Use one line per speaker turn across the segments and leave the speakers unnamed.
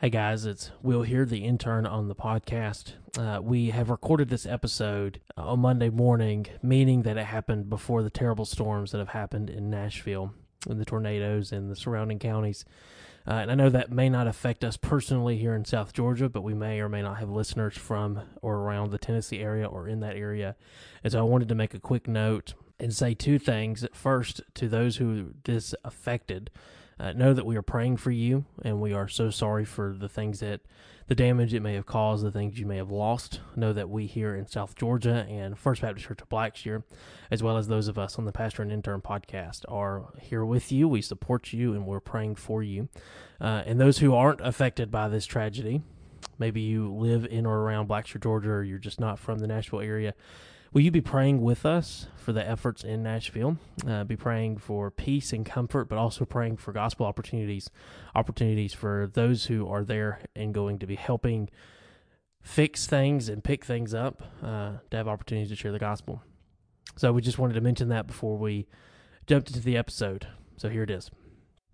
Hey guys, it's Will here, the intern on the podcast. We have recorded this episode on Monday morning, meaning that it happened before the terrible storms that have happened in Nashville and the tornadoes in the surrounding counties. And I know that may not affect us personally here in South Georgia, but we may or may not have listeners from or around the Tennessee area or in that area. And so I wanted to make a quick note and say two things. First, to those who this affected, know that we are praying for you, and we are so sorry for the damage it may have caused, the things you may have lost. Know that we here in South Georgia and First Baptist Church of Blackshear, as well as those of us on the Pastor and Intern podcast, are here with you. We support you, and we're praying for you. And those who aren't affected by this tragedy, maybe you live in or around Blackshear, Georgia, or you're just not from the Nashville area, will you be praying with us for the efforts in Nashville? Be praying for peace and comfort, but also praying for gospel opportunities for those who are there and going to be helping fix things and pick things up, to have opportunities to share the gospel. So we just wanted to mention that before we jumped into the episode. So here it is.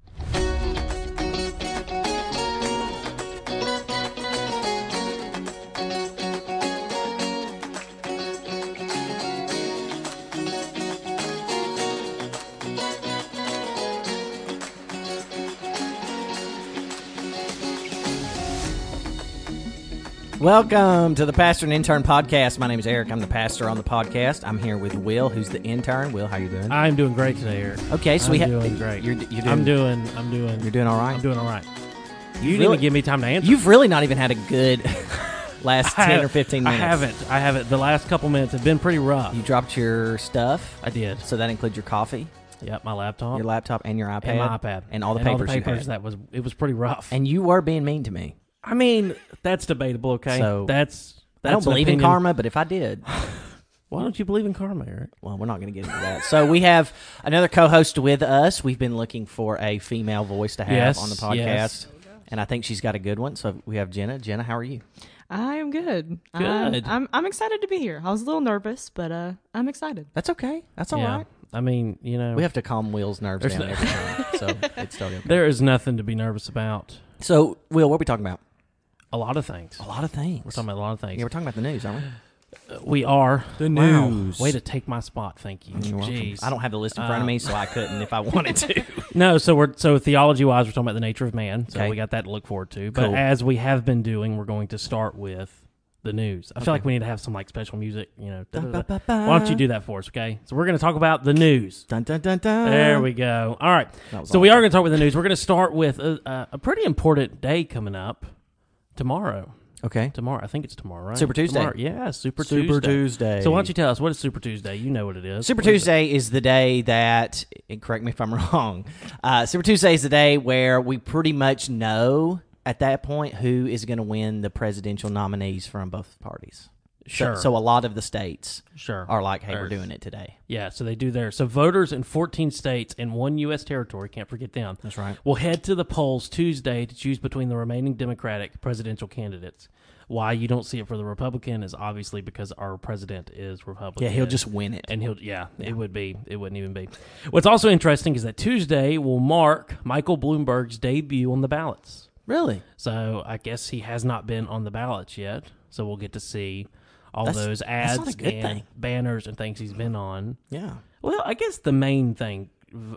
Welcome to the Pastor and Intern podcast. My name is Eric. I'm the pastor on the podcast. I'm here with Will, who's the intern. Will, how you doing?
I'm doing great today, Eric.
Okay, so
I'm doing great.
You're doing,
I'm doing.
You're doing all right.
I'm doing all right. You didn't even give me time to answer.
You've really not even had a good last 10 or 15 minutes.
I haven't. The last couple minutes have been pretty rough.
You dropped your stuff.
I did.
So that includes your coffee,
Yep, my laptop,
your laptop, and your iPad,
and my iPad,
and all the papers you had.
It was pretty rough.
And you were being mean to me.
I mean, that's debatable. Okay,
So
that's
I don't believe in karma, but if I did.
Why don't you believe in karma, Eric?
Well, we're not going to get into that. So we have another co-host with us. We've been looking for a female voice to have on the podcast, and I think she's got a good one. So we have Jenna. Jenna, how are you?
I am good.
Good.
I'm excited to be here. I was a little nervous, but I'm excited.
That's okay. That's all right.
I mean,
we have to calm Will's nerves down every time, so it's still okay.
There is nothing to be nervous about.
So, Will, what are we talking about?
A lot of things.
A lot of things.
We're talking about a lot of things.
Yeah, we're talking about the news, aren't we?
We are.
The
wow.
news.
Way to take my spot. Thank you.
You're welcome.
Jeez.
I don't have the list in front of me, so I couldn't if I wanted to.
No, so theology-wise, we're talking about the nature of man. So
Okay.
we got that to look forward to. But
Cool.
as we have been doing, we're going to start with the news. I feel like we need to have some special music. Why don't you do that for us, okay? So we're going to talk about the news.
Dun, dun, dun, dun.
There we go. All right. So we are going to talk with the news. We're going to start with a pretty important day coming up tomorrow.
Okay.
Tomorrow. I think it's tomorrow, right?
Super Tuesday.
Tomorrow. Yeah, Super
Tuesday.
So why don't you tell us, what is Super Tuesday? You know what it is.
Super Tuesday is the day that, and correct me if I'm wrong, Super Tuesday is the day where we pretty much know at that point who is going to win the presidential nominees from both parties.
Sure.
So a lot of the states
Sure.
are like, hey, we're doing it today.
Yeah, so they do there. So voters in 14 states and one U.S. territory, can't forget them.
That's right.
Will head to the polls Tuesday to choose between the remaining Democratic presidential candidates. Why you don't see it for the Republican is obviously because our president is Republican.
Yeah, he'll just win it.
And it wouldn't even be. What's also interesting is that Tuesday will mark Michael Bloomberg's debut on the ballots.
Really?
So I guess he has not been on the ballots yet. So we'll get to see all those ads
not a good
and
thing.
banners and things he's been on.
Yeah.
Well, I guess the main thing,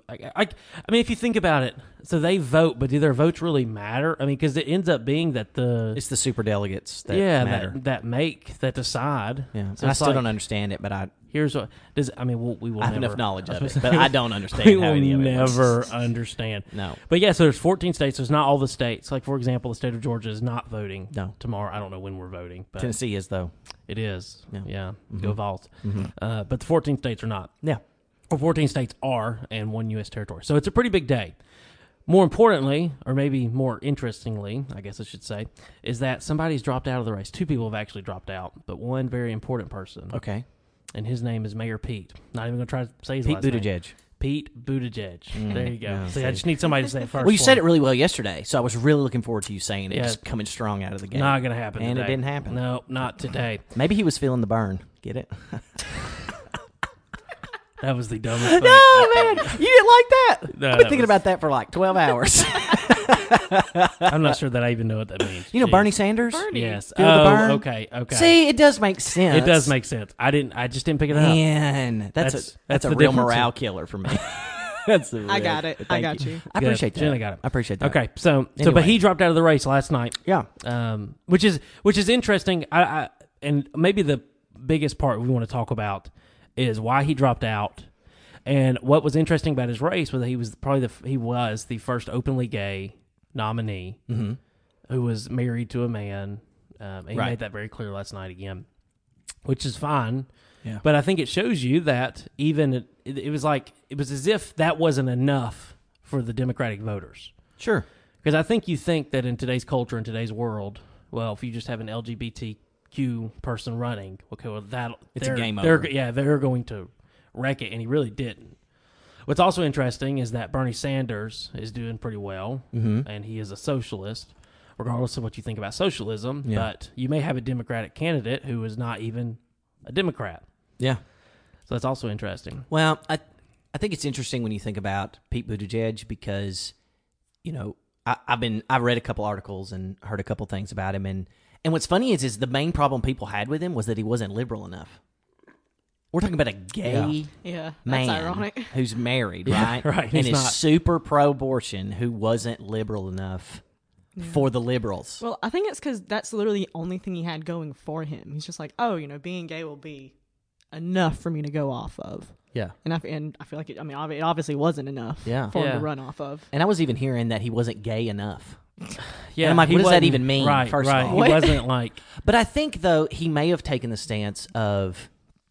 I mean, if you think about it, so they vote, but do their votes really matter? I mean, because it ends up being that
It's the super delegates that matter.
that decide.
Yeah.
So
I
it's
still
like,
don't understand it, but
here's what does. I mean, we will.
I have
never,
enough knowledge of it, but I don't understand
we
how
will
any of it
never
works.
understand.
No.
But yeah, so there's 14 states. There's not all the states. Like for example, the state of Georgia is not voting.
No.
Tomorrow. I don't know when we're voting, but
Tennessee is, though.
it is.
Yeah.
Yeah.
Mm-hmm.
Go Vols. But the 14 states are not.
Yeah.
Or 14 states are, and one U.S. territory. So it's a pretty big day. More importantly, or maybe more interestingly, I guess I should say, is that somebody's dropped out of the race. Two people have actually dropped out, but one very important person.
Okay.
And his name is Mayor Pete. Not even going to try to say his
Pete
last name.
Buttigieg.
Pete Buttigieg. There you go.
yeah,
See, I just need somebody to say it first.
Well, you said it really well yesterday, so I was really looking forward to you saying it,
Yeah.
just coming strong out of the gate.
Not going to happen
And
today.
it didn't happen.
No, not today.
Maybe he was feeling the burn. Get it?
That was the dumbest thing.
No, man, you didn't like that.
No,
I've been
that
thinking
was-
about that for like 12 hours.
I'm not sure that I even know what that means.
You know
Jeez.
Bernie Sanders?
Bernie.
Yes.
Feel the burn?
Okay.
See, it does make sense.
It does make sense. I just didn't pick it up.
Man, that's
That's
a
the
real
difference.
morale killer for me. That's a real,
I got it. I
thank
got you.
I appreciate that.
Jenna got it.
I appreciate that.
Okay. So but
Anyway.
he dropped out of the race last night.
Yeah.
Which is interesting. And maybe the biggest part we want to talk about is why he dropped out. And what was interesting about his race was that he was the first openly gay nominee who was married to a man. He
Right.
made that very clear last night again, which is fine.
Yeah.
But I think it shows you that even it was as if that wasn't enough for the Democratic voters.
Sure.
Because I think you think that in today's culture, in today's world, well, if you just have an LGBTQ person running, okay, well,
It's a game
they're,
over.
Yeah, they're going to wreck it, and he really didn't. What's also interesting is that Bernie Sanders is doing pretty well, and he is a socialist, regardless of what you think about socialism.
Yeah.
But you may have a Democratic candidate who is not even a Democrat.
Yeah.
So that's also interesting.
Well, I think it's interesting when you think about Pete Buttigieg because, you know, I've read a couple articles and heard a couple things about him, and what's funny is the main problem people had with him was that he wasn't liberal enough. We're talking about a gay
Yeah,
man
that's ironic.
who's married,
Yeah,
right?
right,
And
he's
is
not.
super pro-abortion who wasn't liberal enough for the liberals.
Well, I think it's because that's literally the only thing he had going for him. He's just like, oh, being gay will be enough for me to go off of.
Yeah.
And I feel like it obviously wasn't enough
Yeah.
for him
Yeah.
to run off of.
And I was even hearing that he wasn't gay enough.
Yeah,
I'm like,
he
what does that
wasn't-
even mean,
Right,
first of
right.
all?
He
What?
wasn't like
But I think, though, he may have taken the stance of,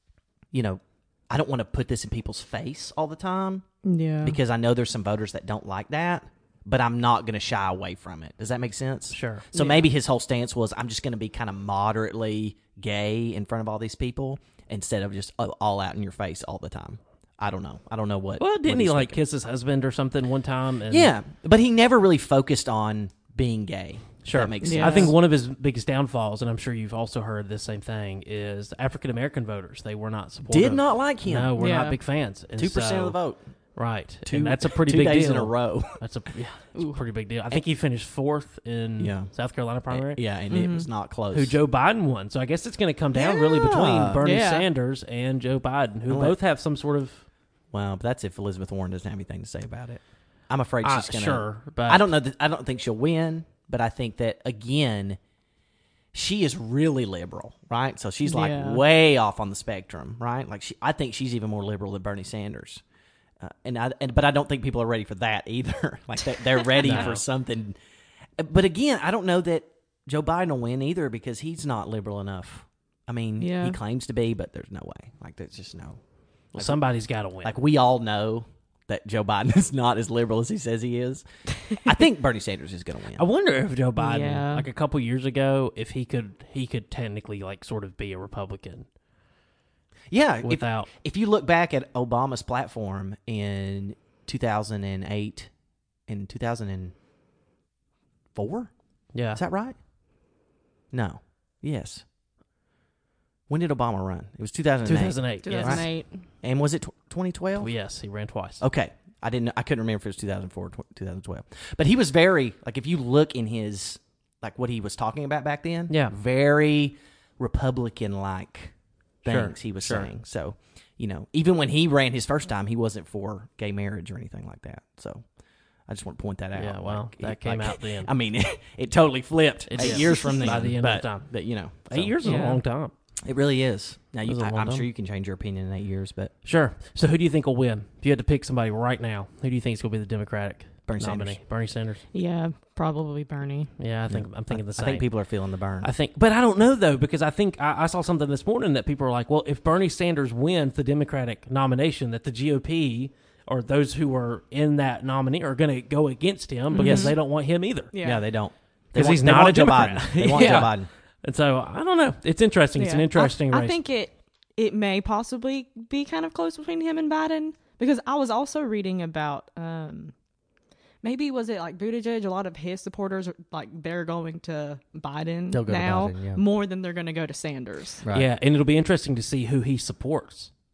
I don't want to put this in people's face all the time
Yeah.
because I know there's some voters that don't like that, but I'm not going to shy away from it. Does that make sense?
Sure.
So
Yeah.
maybe his whole stance was, I'm just going to be kind of moderately gay in front of all these people instead of just all out in your face all the time. I don't know. I don't know what.
Well, didn't
what
he
he's
like
thinking.
kiss his husband or something one time? And
Yeah, but he never really focused on being gay. if
Sure.
that makes sense.
Yeah.
I think one of his biggest downfalls, and I'm sure you've also heard this same thing, is African American voters. They were not supportive.
Did not like him.
No, we're not
Yeah.
big fans. And
2% of the vote.
Right.
Two-
and that's a pretty
2
big
days
deal.
in a row.
That's a pretty big deal. I think he finished fourth in
Yeah.
South Carolina primary.
Yeah, and it was not close.
Who Joe Biden won. So I guess it's going to come down really between
Yeah.
Bernie
Yeah.
Sanders and Joe Biden, who
Well,
both have some sort of
Well, but that's if Elizabeth Warren doesn't have anything to say about it. I'm afraid she's going to.
sure, but
I don't know. I don't think she'll win, but I think that again, she is really liberal, right? So she's like
Yeah.
way off on the spectrum, right? Like I think she's even more liberal than Bernie Sanders. But I don't think people are ready for that either. Like they're ready
No.
for something. But again, I don't know that Joe Biden will win either because he's not liberal enough. I mean,
Yeah.
he claims to be, but there's no way. Like there's just no.
well, somebody's got to win.
Like we all know that Joe Biden is not as liberal as he says he is. I think Bernie Sanders is going to win.
I wonder if Joe Biden,
Yeah.
like a couple years ago, if he could technically like sort of be a Republican
Yeah,
without.
if you look back at Obama's platform in 2008 and 2004,
Yeah.
is that right? No. Yes. When did Obama run? It was 2008.
2008.
2008.
And was it 2012?
Yes. Yes, he ran twice.
Okay. I couldn't remember if it was 2004 or 2012. But he was very, like, if you look in his, like, what he was talking about back then,
Yeah.
very Republican-like things
Sure,
he was
sure.
saying. So, even when he ran his first time, he wasn't for gay marriage or anything like that. So, I just want to point that out.
Yeah, well, that came out then.
I mean, it totally flipped
It
8
did.
years from then.
By the end of the time.
But,
8 years is a
Yeah.
long time.
it really is. Now,
It was a long
I'm
time.
sure you can change your opinion in 8 years, but
Sure. So who do you think will win? If you had to pick somebody right now, who do you think is going to be the Democratic
Bernie
nominee?
Sanders.
Bernie Sanders.
Yeah, probably Bernie.
Yeah, I'm thinking the
I
same.
think people are feeling the burn.
But I don't know though, because I think I saw something this morning that people are like, well, if Bernie Sanders wins the Democratic nomination, that the GOP or those who are in that nominee are going to go against him because they don't want him either.
Yeah, they don't.
'Cause
want-
he's
they
not
want
a
Joe
Democrat.
Biden. They want
Yeah.
Joe Biden.
And so I don't know. It's interesting. It's an
Yeah.
interesting race.
I think it may possibly be kind of close between him and Biden because I was also reading about maybe was it like Buttigieg? A lot of his supporters are like they're going to Biden
They'll go to
now
Biden, yeah.
more than they're going to go to Sanders.
Right.
Yeah, and it'll be interesting to see who he supports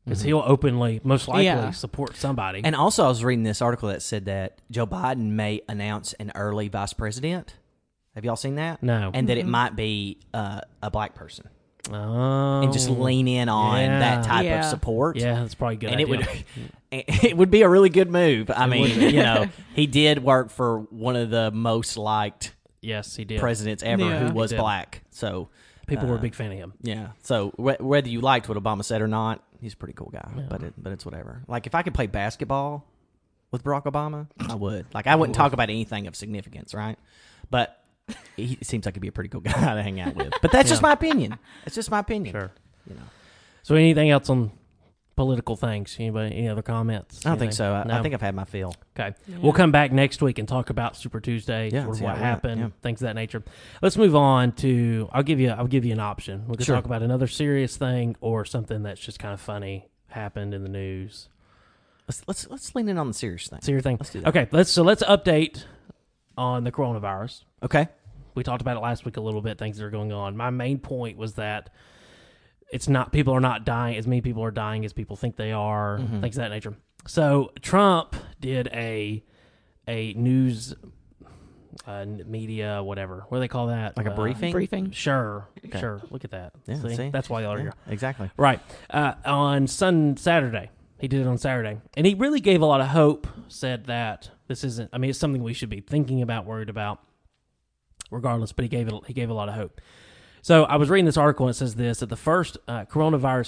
because he'll openly, most likely,
Yeah.
support somebody.
And also, I was reading this article that said that Joe Biden may announce an early vice president. Have y'all seen that?
No.
And that it might be a black person.
Oh,
And just lean in on
yeah.
that type of
Yeah.
support.
Yeah, that's probably a good.
And
idea.
it would be a really good move. I mean,
would be.
you know, he did work for one of the most liked
Yes, he did.
presidents ever
Yeah.
who was
He did.
black. So
People were a big fan of him.
yeah. So whether you liked what Obama said or not, he's a pretty cool guy. But it's whatever. Like if I could play basketball with Barack Obama, I would. Like I wouldn't talk about anything of significance, right? But he seems like he'd be a pretty cool guy to hang out with. But that's just my opinion. It's just my opinion.
Sure.
You know.
So, anything else on political things? Anybody? Any other comments?
I don't think
Anything?
so. I
No?
think I've had my fill.
Okay.
Yeah.
We'll come back next week and talk about Super Tuesday,
Yeah,
sort of
see
what
how it went.
happened,
Yeah.
things of that nature. Let's move on to. I'll give you an option. We can
Sure.
talk about another serious thing or something that's just kind of funny happened in the news.
Let's lean in on the serious thing.
Serious thing.
Let's do that.
Okay. Let's update on the coronavirus.
Okay.
We talked about it last week a little bit, things that are going on. My main point was that it's not, people are not dying, as many people are dying as people think they are, things of that nature. So Trump did a news media, whatever. What do they call that?
Like a briefing?
Briefing.
Sure.
Okay.
Sure. Look at that.
Yeah, see?
That's why y'all are
Yeah,
here.
exactly.
Right. On Saturday. He did it on Saturday. And he really gave a lot of hope, said that this isn't, I mean, it's something we should be thinking about, worried about, regardless, but he gave a lot of hope. So I was reading this article and it says this, that the first coronavirus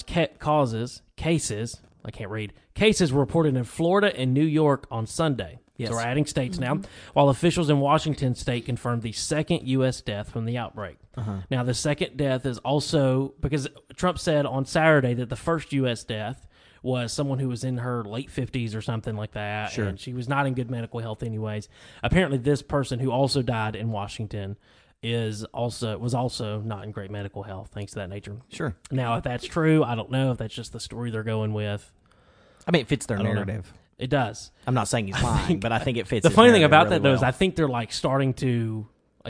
cases were reported in Florida and New York on Sunday.
Yes.
So we're adding states now, while officials in Washington state confirmed the second U.S. death from the outbreak. Now, the second death is also, because Trump said on Saturday that the first U.S. death was someone who was in her late 50s or something like that,
Sure.
and she was not in good medical health anyways. Apparently, this person who also died in Washington was also not in great medical health, things of that nature.
Sure.
Now, if that's true, I don't know if that's just the story they're going with.
I mean, it fits their
I don't know.
narrative.
It does.
I'm not saying he's lying, but I think it fits.
The
his
funny thing
narrative
about
really
that though is
well.
I think they're like starting to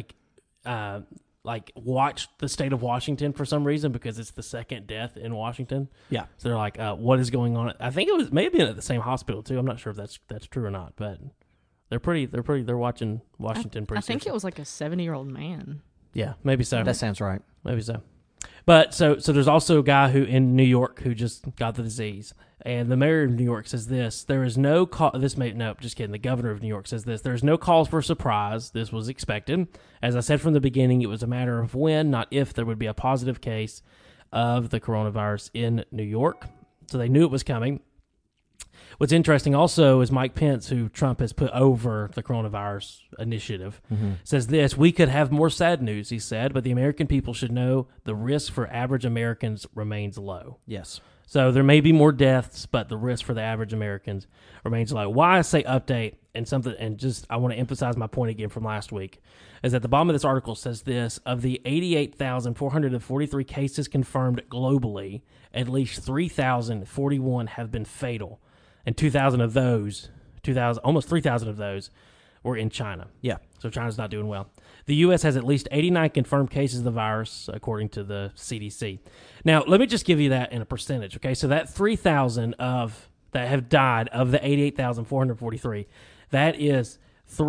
watch the state of Washington for some reason because it's the second death in Washington.
Yeah.
So they're like, what is going on? I think it was maybe at the same hospital too. I'm not sure if that's true or not, but they're watching Washington pretty
I think
seriously.
it was like a 70-year-old man.
Yeah, maybe so.
That sounds right.
Maybe so. But so there's also a guy who in New York who just got the disease. And the mayor of New York says this, there is no call, just kidding. The governor of New York says this, there is no cause for surprise. This was expected. As I said from the beginning, it was a matter of when, not if, there would be a positive case of the coronavirus in New York. So they knew it was coming. What's interesting also is Mike Pence, who Trump has put over the coronavirus initiative, says this, we could have more sad news, he said, but the American people should know the risk for average Americans remains low.
Yes.
So there may be more deaths, but the risk for the average Americans remains low. Why I say update I want to emphasize my point again from last week, is at the bottom of this article says this, of the 88,443 cases confirmed globally, at least 3,041 have been fatal. And almost 3,000 of those were in China.
Yeah.
So China's not doing well. The U.S. has at least 89 confirmed cases of the virus, according to the CDC. Now, let me just give you that in a percentage, okay? So that 3,000 that have died of the 88,443, that is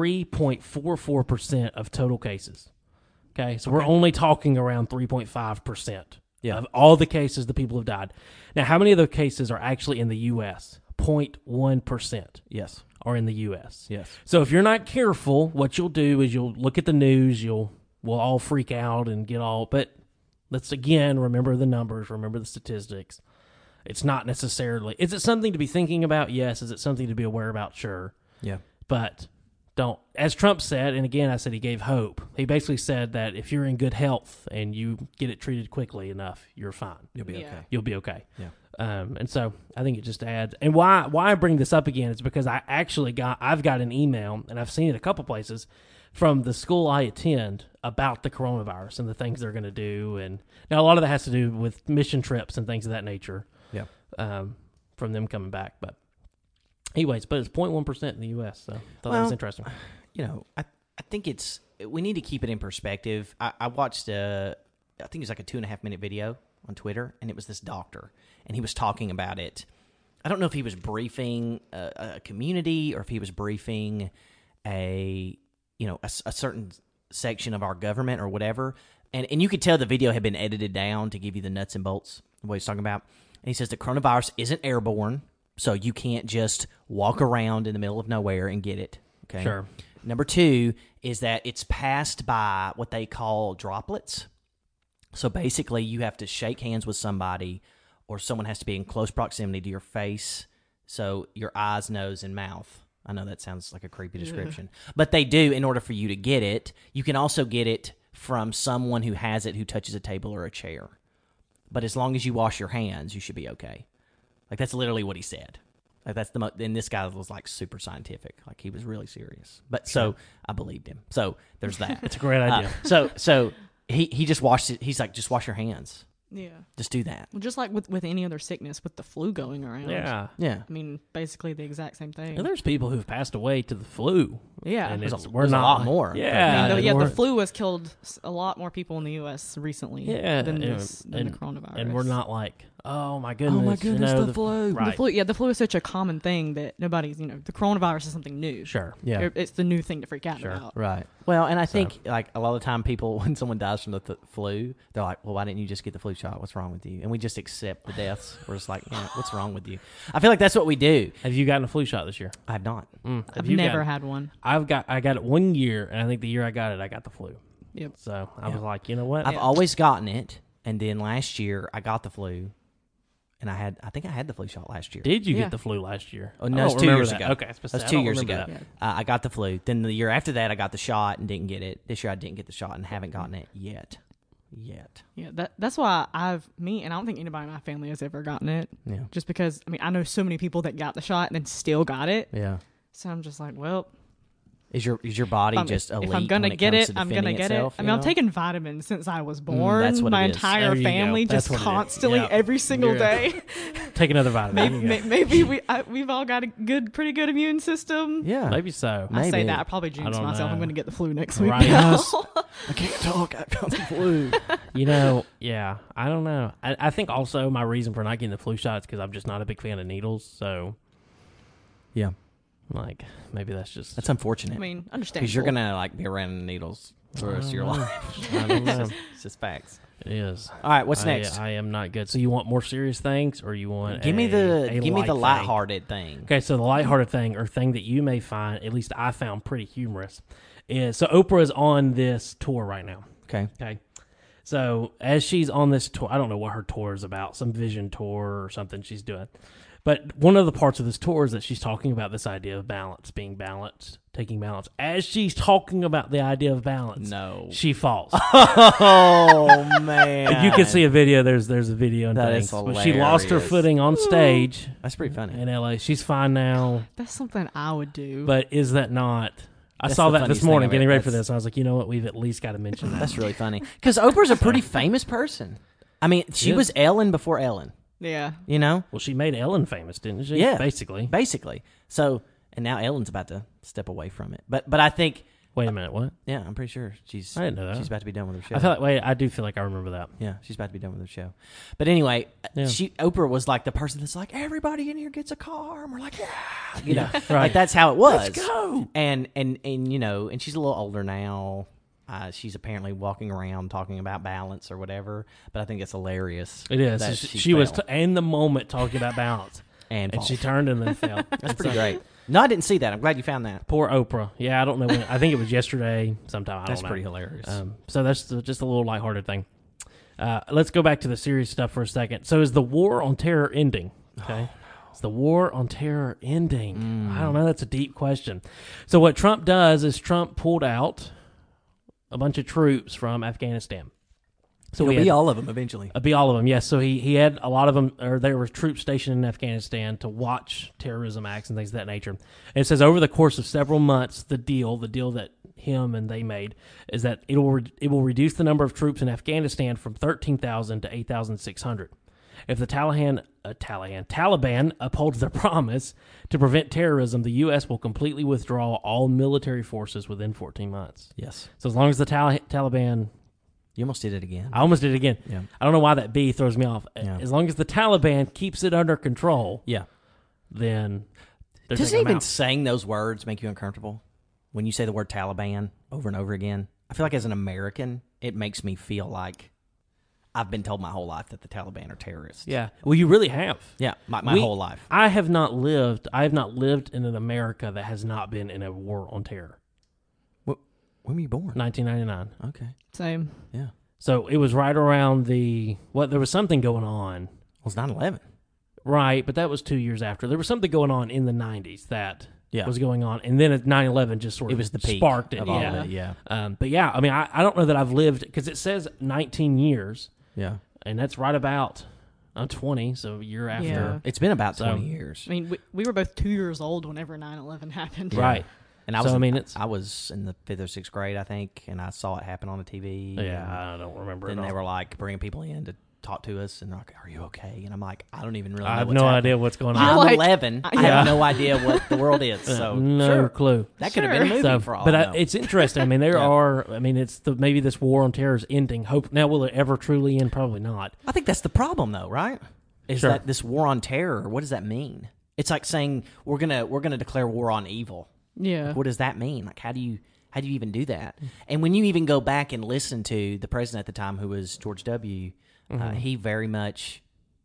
3.44% of total cases, okay? So we're only talking around 3.5% of all the cases the people have died. Now, how many of those cases are actually in the U.S.? 0.1%.
Yes.
Are in the U.S.
Yes.
So if you're not careful, what you'll do is you'll look at the news, we'll all freak out and but let's again remember the numbers, remember the statistics. It's not necessarily, is it something to be thinking about? Yes. Is it something to be aware about? Sure.
Yeah.
But don't, as Trump said, and again I said he gave hope, he basically said that if you're in good health and you get it treated quickly enough, you're fine.
You'll be
Yeah.
okay.
You'll be okay.
Yeah.
And so I think it just adds. And why I bring this up again is because I've got an email, and I've seen it a couple places, from the school I attend about the coronavirus and the things they're going to do. And now a lot of that has to do with mission trips and things of that nature.
Yeah.
From them coming back. But anyways, but it's 0.1% in the U.S., so I thought that was interesting.
You know, I think we need to keep it in perspective. I watched I think it's like a 2.5 minute video on Twitter, and it was this doctor, and he was talking about it. I don't know if he was briefing a community or if he was briefing a certain section of our government or whatever. And you could tell the video had been edited down to give you the nuts and bolts of what he's talking about. And he says the coronavirus isn't airborne, so you can't just walk around in the middle of nowhere and get it. Okay.
Sure.
Number 2 is that it's passed by what they call droplets. So basically, you have to shake hands with somebody, or someone has to be in close proximity to your face, so your eyes, nose, and mouth. I know that sounds like a creepy description, but they do in order for you to get it. You can also get it from someone who has it who touches a table or a chair. But as long as you wash your hands, you should be okay. Like, that's literally what he said. Like, that's and this guy was like super scientific. Like, he was really serious. But so I believed him. So there's that.
It's a great idea.
So he just washed it. He's like, just wash your hands.
Yeah.
Just do that.
Well, just like with any other sickness, with the flu going around.
Yeah.
Yeah.
I mean, basically the exact same thing.
And there's people who've passed away to the flu.
Yeah.
And
There's
we're
a
not
lot more.
Yeah.
I mean,
and
the
we're-
flu has killed a lot more people in the U.S. recently than the coronavirus.
And we're not like, oh my goodness. The
flu.
Right.
The flu is such a common thing that nobody's, the coronavirus is something new.
Sure.
Yeah.
It's the new thing to freak out
Sure.
about.
Right. Well, and I think like a lot of the time people, when someone dies from the flu, they're like, well, why didn't you just get the flu shot? What's wrong with you? And we just accept the deaths. We're just like, yeah, what's wrong with you? I feel like that's what we do.
Have you gotten a flu shot this year?
I have not.
Have
I've
you
never
gotten-
had one.
I got it 1 year, and I think the year I got it, I got the flu.
Yep.
So I was like, you know what?
I've always gotten it, and then last year I got the flu, and I think I had the flu shot last year.
Did you
Yeah.
get the flu last year?
Oh, no,
I
it's
don't
2
remember
years
that.
ago.
Okay,
That's
I
2
don't
years
remember
ago.
that.
I got the flu. Then the year after that, I got the shot and didn't get it. This year I didn't get the shot and haven't gotten it yet.
Yeah, that's why and I don't think anybody in my family has ever gotten it.
Yeah.
Just because, I know so many people that got the shot and then still got it.
Yeah.
So I'm just like, well,
Is your body just elite
if I'm gonna
when
get
comes
it,
to
I'm gonna
defending
get
itself,
it.
you
I'm
know?
taking vitamins since I was born.
that's what
my
it is.
entire
There you go.
family
That's
just
what it is.
constantly,
Yeah.
every single
Yeah.
day.
Take another vitamin.
Maybe we've all got a pretty good immune system.
Yeah.
Maybe so.
I say
Maybe.
that I probably jinxed
don't
myself.
know.
I'm going to get the flu next week.
Right.
now.
I can't talk. I've got the flu.
Yeah, I don't know. I think also my reason for not getting the flu shot is because I'm just not a big fan of needles. So,
Yeah.
like, maybe that's just.
That's unfortunate.
I mean, understandable.
Because you're going to like be around needles for the rest of your life.
I don't know.
It's just facts.
It is.
All right, what's next?
I am not good. So you want more serious things, or you want
Give me the
light thing?
lighthearted thing.
Okay, so the lighthearted thing, or thing that you may find, at least I found pretty humorous, is so Oprah is on this tour right now.
Okay.
Okay. So as she's on this tour, I don't know what her tour is about, some vision tour or something she's doing. But one of the parts of this tour is that she's talking about this idea of balance, being balanced, taking balance. As she's talking about the idea of balance,
No.
she falls.
Oh, man.
You can see a video. There's a video and
That
things.
is
But she lost her
hilarious.
footing on stage
That's pretty funny.
in LA. She's fine now.
That's something I would do.
But is that not? I
That's
saw
the
that this
funniest thing
morning
of it.
getting ready for
That's-
this. And I was like, you know what? We've at least got to mention that.
That's really funny. Because Oprah's a pretty famous person. I mean, she
Yes.
was Ellen before Ellen,
yeah.
you know?
Well, she made Ellen famous, didn't she?
Yeah.
Basically.
Basically. So, and now Ellen's about to step away from it. But I think,
Wait a minute. What?
yeah, I'm pretty sure she's
I didn't know that.
she's about to be done with her show.
I do feel like I remember that.
Yeah, she's about to be done with her show. But anyway,
Yeah.
Oprah was like the person that's like, everybody in here gets a car. And we're like, yeah. You know,
Right.
like that's how it was.
Let's go.
And you know, and she's a little older now. She's apparently walking around talking about balance or whatever. But I think it's hilarious.
It is.
that
She was
fell
in the moment talking about balance.
and
And she
falls.
turned and then fell.
That's pretty great. No, I didn't see that. I'm glad you found that.
Poor Oprah. Yeah, I don't know when. I think it was yesterday sometime. I
That's
don't know.
pretty hilarious.
So that's just a little lighthearted thing. Let's go back to the serious stuff for a second. So is the war on terror ending? Okay. Is the war on terror ending? I don't know. That's a deep question. So what Trump does is Trump pulled out a bunch of troops from Afghanistan. So
It'll
we had,
be all of them eventually.
be all of them, yes. So he had a lot of them, or there were troops stationed in Afghanistan to watch terrorism acts and things of that nature. And it says over the course of several months, the deal that him and they made is that it will reduce the number of troops in Afghanistan from 13,000 to 8,600. If the Taliban upholds their promise to prevent terrorism, the U.S. will completely withdraw all military forces within 14 months.
Yes.
So as long as the Taliban
You almost did it again.
I almost did it again.
Yeah.
I don't know why that B throws me off.
Yeah.
As long as the Taliban keeps it under control,
Yeah.
then they're
Does
taking them
even
out.
saying those words make you uncomfortable? When you say the word Taliban over and over again, I feel like as an American, it makes me feel like I've been told my whole life that the Taliban are terrorists.
Yeah. Well, you really have.
Yeah, my
We-
whole life.
I have not lived in an America that has not been in a war on terror.
When were you born?
1999.
Okay.
Same.
Yeah.
So it was right around there was something going on.
Well, it's 9/11.
Right, but that was 2 years after. There was something going on in the 90s that
Yeah.
was going on. And then at 9/11 just sort
It
of
was the peak
sparked it.
of all
Yeah.
of it. Yeah.
But yeah, I mean, I don't know that I've lived, because it says 19 years,
Yeah.
and that's right about, I'm 20, so a year after.
Yeah.
It's been about
So-
20 years.
I mean, we were both 2 years old whenever 9/11 happened.
Right.
And I
So,
was,
I mean, it's-
I was in the 5th or 6th grade, I think, and I saw it happen on the TV.
Yeah, I don't remember
And
it
then they
all.
were like bringing people in to talk to us, and they're like, "Are you okay?" And I'm like, "I don't even really know
I have
what's
no
happening.
idea what's going
You're
on.
I'm
like-
11. I
Yeah.
have no idea what the world is. So
no
sure,
clue.
that could have been a movie
So,
for all
but
I know.
it's interesting. I mean, it's maybe this war on terror is ending. Hope now, will it ever truly end? Probably not.
I think that's the problem, though, right? Is
Sure.
that this war on terror? What does that mean? It's like saying we're gonna declare war on evil.
Yeah.
What does that mean? Like, how do you even do that? And when you even go back and listen to the president at the time, who was George W., he very much.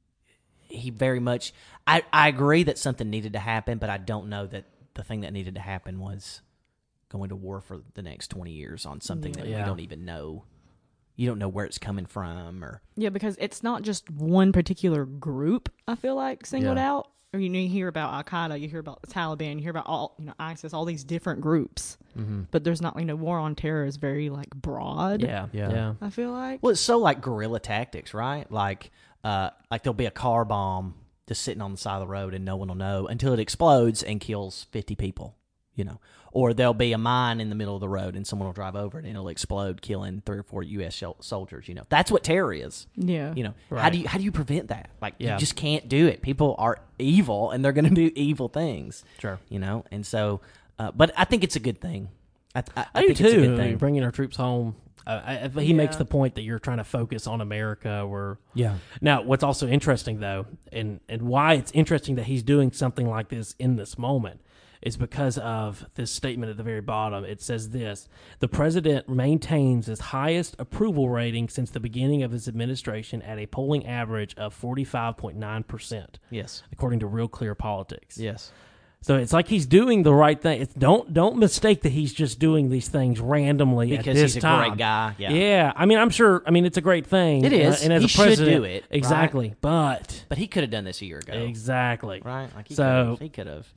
I agree that something needed to happen, but I don't know that the thing that needed to happen was going to war for the next 20 years on something that we
Yeah.
don't even know. You don't know where it's coming from, or
Yeah, because it's not just one particular group, I feel like, singled
Yeah.
out. Or you hear about Al Qaeda, you hear about the Taliban, you hear about all ISIS, all these different groups. But there's not war on terror is very broad.
Yeah.
Yeah.
I feel like.
well, it's so like guerrilla tactics, right? Like there'll be a car bomb just sitting on the side of the road, and no one will know until it explodes and kills 50 people. Or there'll be a mine in the middle of the road, and someone will drive over it, and it'll explode, killing 3 or 4 U.S. soldiers. That's what terror is.
Yeah.
How
Right.
do you prevent that? Like,
Yeah.
you just can't do it. People are evil, and they're going to do evil things.
Sure.
And so, but I think it's a good thing. I
I do
think it's a
too.
good thing.
Bringing our troops home. He makes
Yeah.
the point that you're trying to focus on America. Where
Yeah.
now, what's also interesting though, and why it's interesting that he's doing something like this in this moment, is because of this statement at the very bottom. It says this: the president maintains his highest approval rating since the beginning of his administration at a polling average of 45.9%,
Yes.
according to Real Clear Politics.
Yes.
So it's like he's doing the right thing. Don't mistake that he's just doing these things randomly
Because
at this
he's a
time.
great guy. Yeah.
Yeah. I mean, I'm sure. I mean, it's a great thing.
It is.
And as
He
a
should
president,
do it, right?
exactly. But
But he could have done this a year ago.
exactly.
Right? Like
So-
he could have.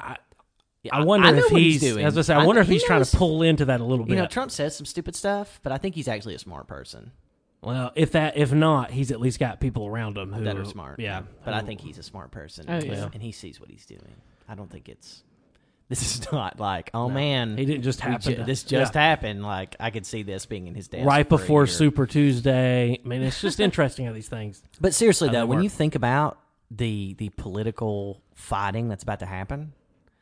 I wonder
know
if
what
he's.
doing.
As I say, I wonder if
he
he's trying
knows-
to pull into that a little bit.
Trump says some stupid stuff, but I think he's actually a smart person
Well, if not, he's at least got people around him who
that are smart.
Yeah.
But I think he's a smart person.
Oh, yeah.
And he sees what he's doing. I don't think it's. This is not like, oh man,
he didn't just happen.
this just happened. Like, I could see this being in his desk
right
for a
before
year.
Super Tuesday. I mean, it's just interesting how these things.
But seriously
How
though,
they
when
work.
you think about the political fighting that's about to happen,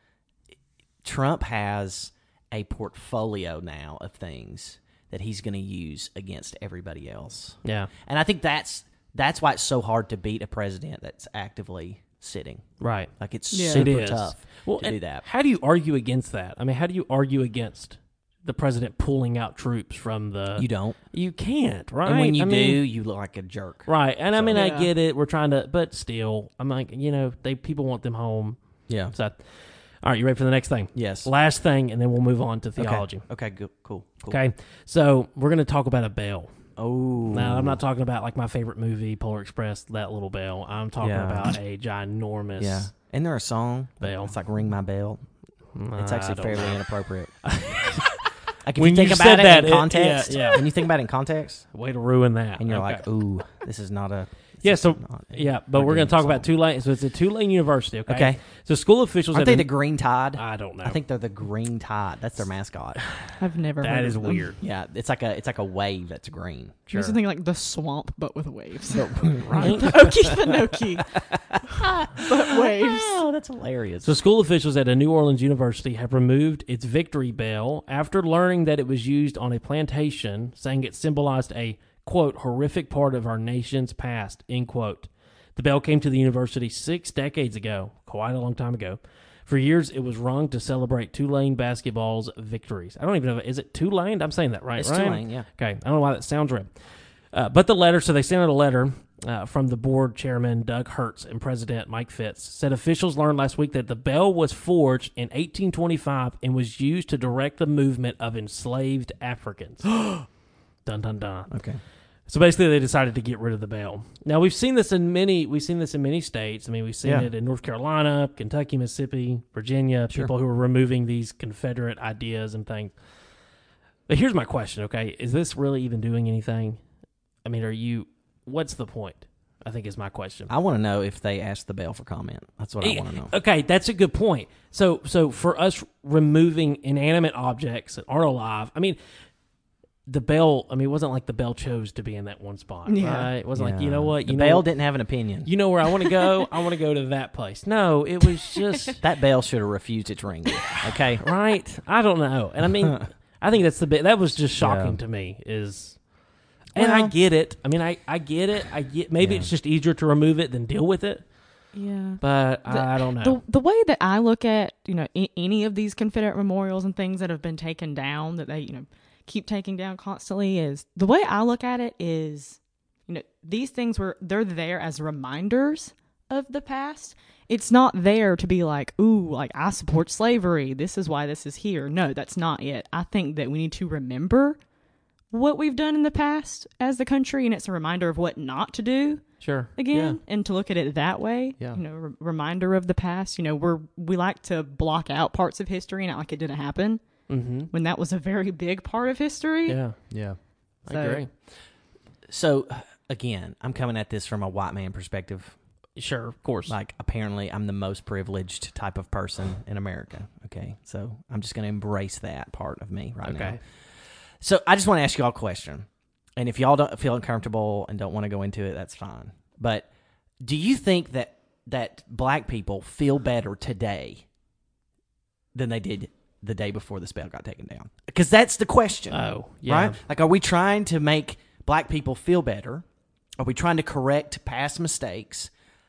Trump has a portfolio now of things that he's going to use against everybody else.
Yeah.
And I think that's why it's so hard to beat a president that's actively sitting.
Right.
Like, it's
Yeah.
It
super
is
tough
well,
to
and
do that.
How do you argue against that? I mean, how do you argue against the president pulling out troops from the?
You don't.
You can't, right?
And when you
I
do,
mean,
you look like a jerk.
right? And I mean, I
Yeah.
get it. We're trying to, but still, I'm like, people want them home.
Yeah.
So, all right, you ready for the next thing?
Yes.
Last thing, and then we'll move on to theology.
Okay, good. Cool.
Okay, so we're going to talk about a bell.
Oh.
Now, I'm not talking about like my favorite movie, Polar Express, that little bell. I'm talking
Yeah.
about a ginormous.
Yeah. Isn't there a song?
Bell.
It's like Ring My Bell. It's
I
actually
don't
fairly
know.
inappropriate. Like, if
When
you think
you
about
said
it
that,
in context,
yeah.
when you think about it in context,
Way to ruin that.
and you're
Okay.
like, ooh, this is not a
Yeah,
system.
but we're going to talk
so.
about Tulane. So it's a Tulane University, okay?
Okay.
So school officials
Aren't
at
they the Green Tide?
I don't know.
I think they're the Green Tide. That's their mascot.
I've never
that
heard
is
of them.
weird.
Yeah, it's like a wave that's green.
There's something like the swamp, but with waves.
Right?
The Okefenokee, but waves.
Oh, that's hilarious.
So school officials at a New Orleans university have removed its victory bell after learning that it was used on a plantation, saying it symbolized a, quote, horrific part of our nation's past, end quote. The bell came to the university 6 decades ago, quite a long time ago. For years, it was rung to celebrate Tulane basketball's victories. I don't even know, is it Tulane? I'm saying that right,
It's
right?
Tulane, yeah.
Okay, I don't know why that sounds right. But the letter, so they sent out a letter from the board chairman, Doug Hertz, and President Mike Fitz, said officials learned last week that the bell was forged in 1825 and was used to direct the movement of enslaved Africans. Dun, dun, dun.
Okay.
So basically, they decided to get rid of the bell. Now we've seen this in many states. I mean, we've seen it in North Carolina, Kentucky, Mississippi, Virginia.
Sure.
People who are removing these Confederate ideas and things. But here's my question: okay, is this really even doing anything? I mean, what's the point? I think is my question.
I want to know if they asked the bell for comment. That's what I want to know.
Okay, that's a good point. So for us removing inanimate objects that aren't alive, I mean. The bell, I mean, it wasn't like the bell chose to be in that one spot, right? It wasn't like, you know what?
The bell didn't have an opinion.
You know where I want to go? I want to go to that place. No, it was just...
That bell should have refused its ring. Okay?
Right? I don't know. And I mean, I think that was just shocking to me and I get it. I mean, I get it. Maybe it's just easier to remove it than deal with it.
Yeah.
But I don't know.
The way that I look at, any of these Confederate memorials and things that have been taken down that they, keep taking down constantly is the way I look at it is, these things they're there as reminders of the past. It's not there to be like, ooh, like I support slavery. This is why this is here. No, that's not it. I think that we need to remember what we've done in the past as the country, and it's a reminder of what not to do.
Sure.
Again, and to look at it that way,
Yeah.
Reminder of the past. We like to block out parts of history and act like it didn't happen.
Mm-hmm.
When that was a very big part of history.
Yeah.
Yeah.
I agree.
So, again, I'm coming at this from a white man perspective.
Sure, of course.
Like, apparently, I'm the most privileged type of person in America. Okay? So, I'm just going to embrace that part of me right now. So, I just want to ask you all a question. And if y'all don't feel uncomfortable and don't want to go into it, that's fine. But do you think that black people feel better today than they did the day before the spell got taken down? Because that's the question.
Oh, yeah.
Right? Like, are we trying to make black people feel better? Are we trying to correct past mistakes?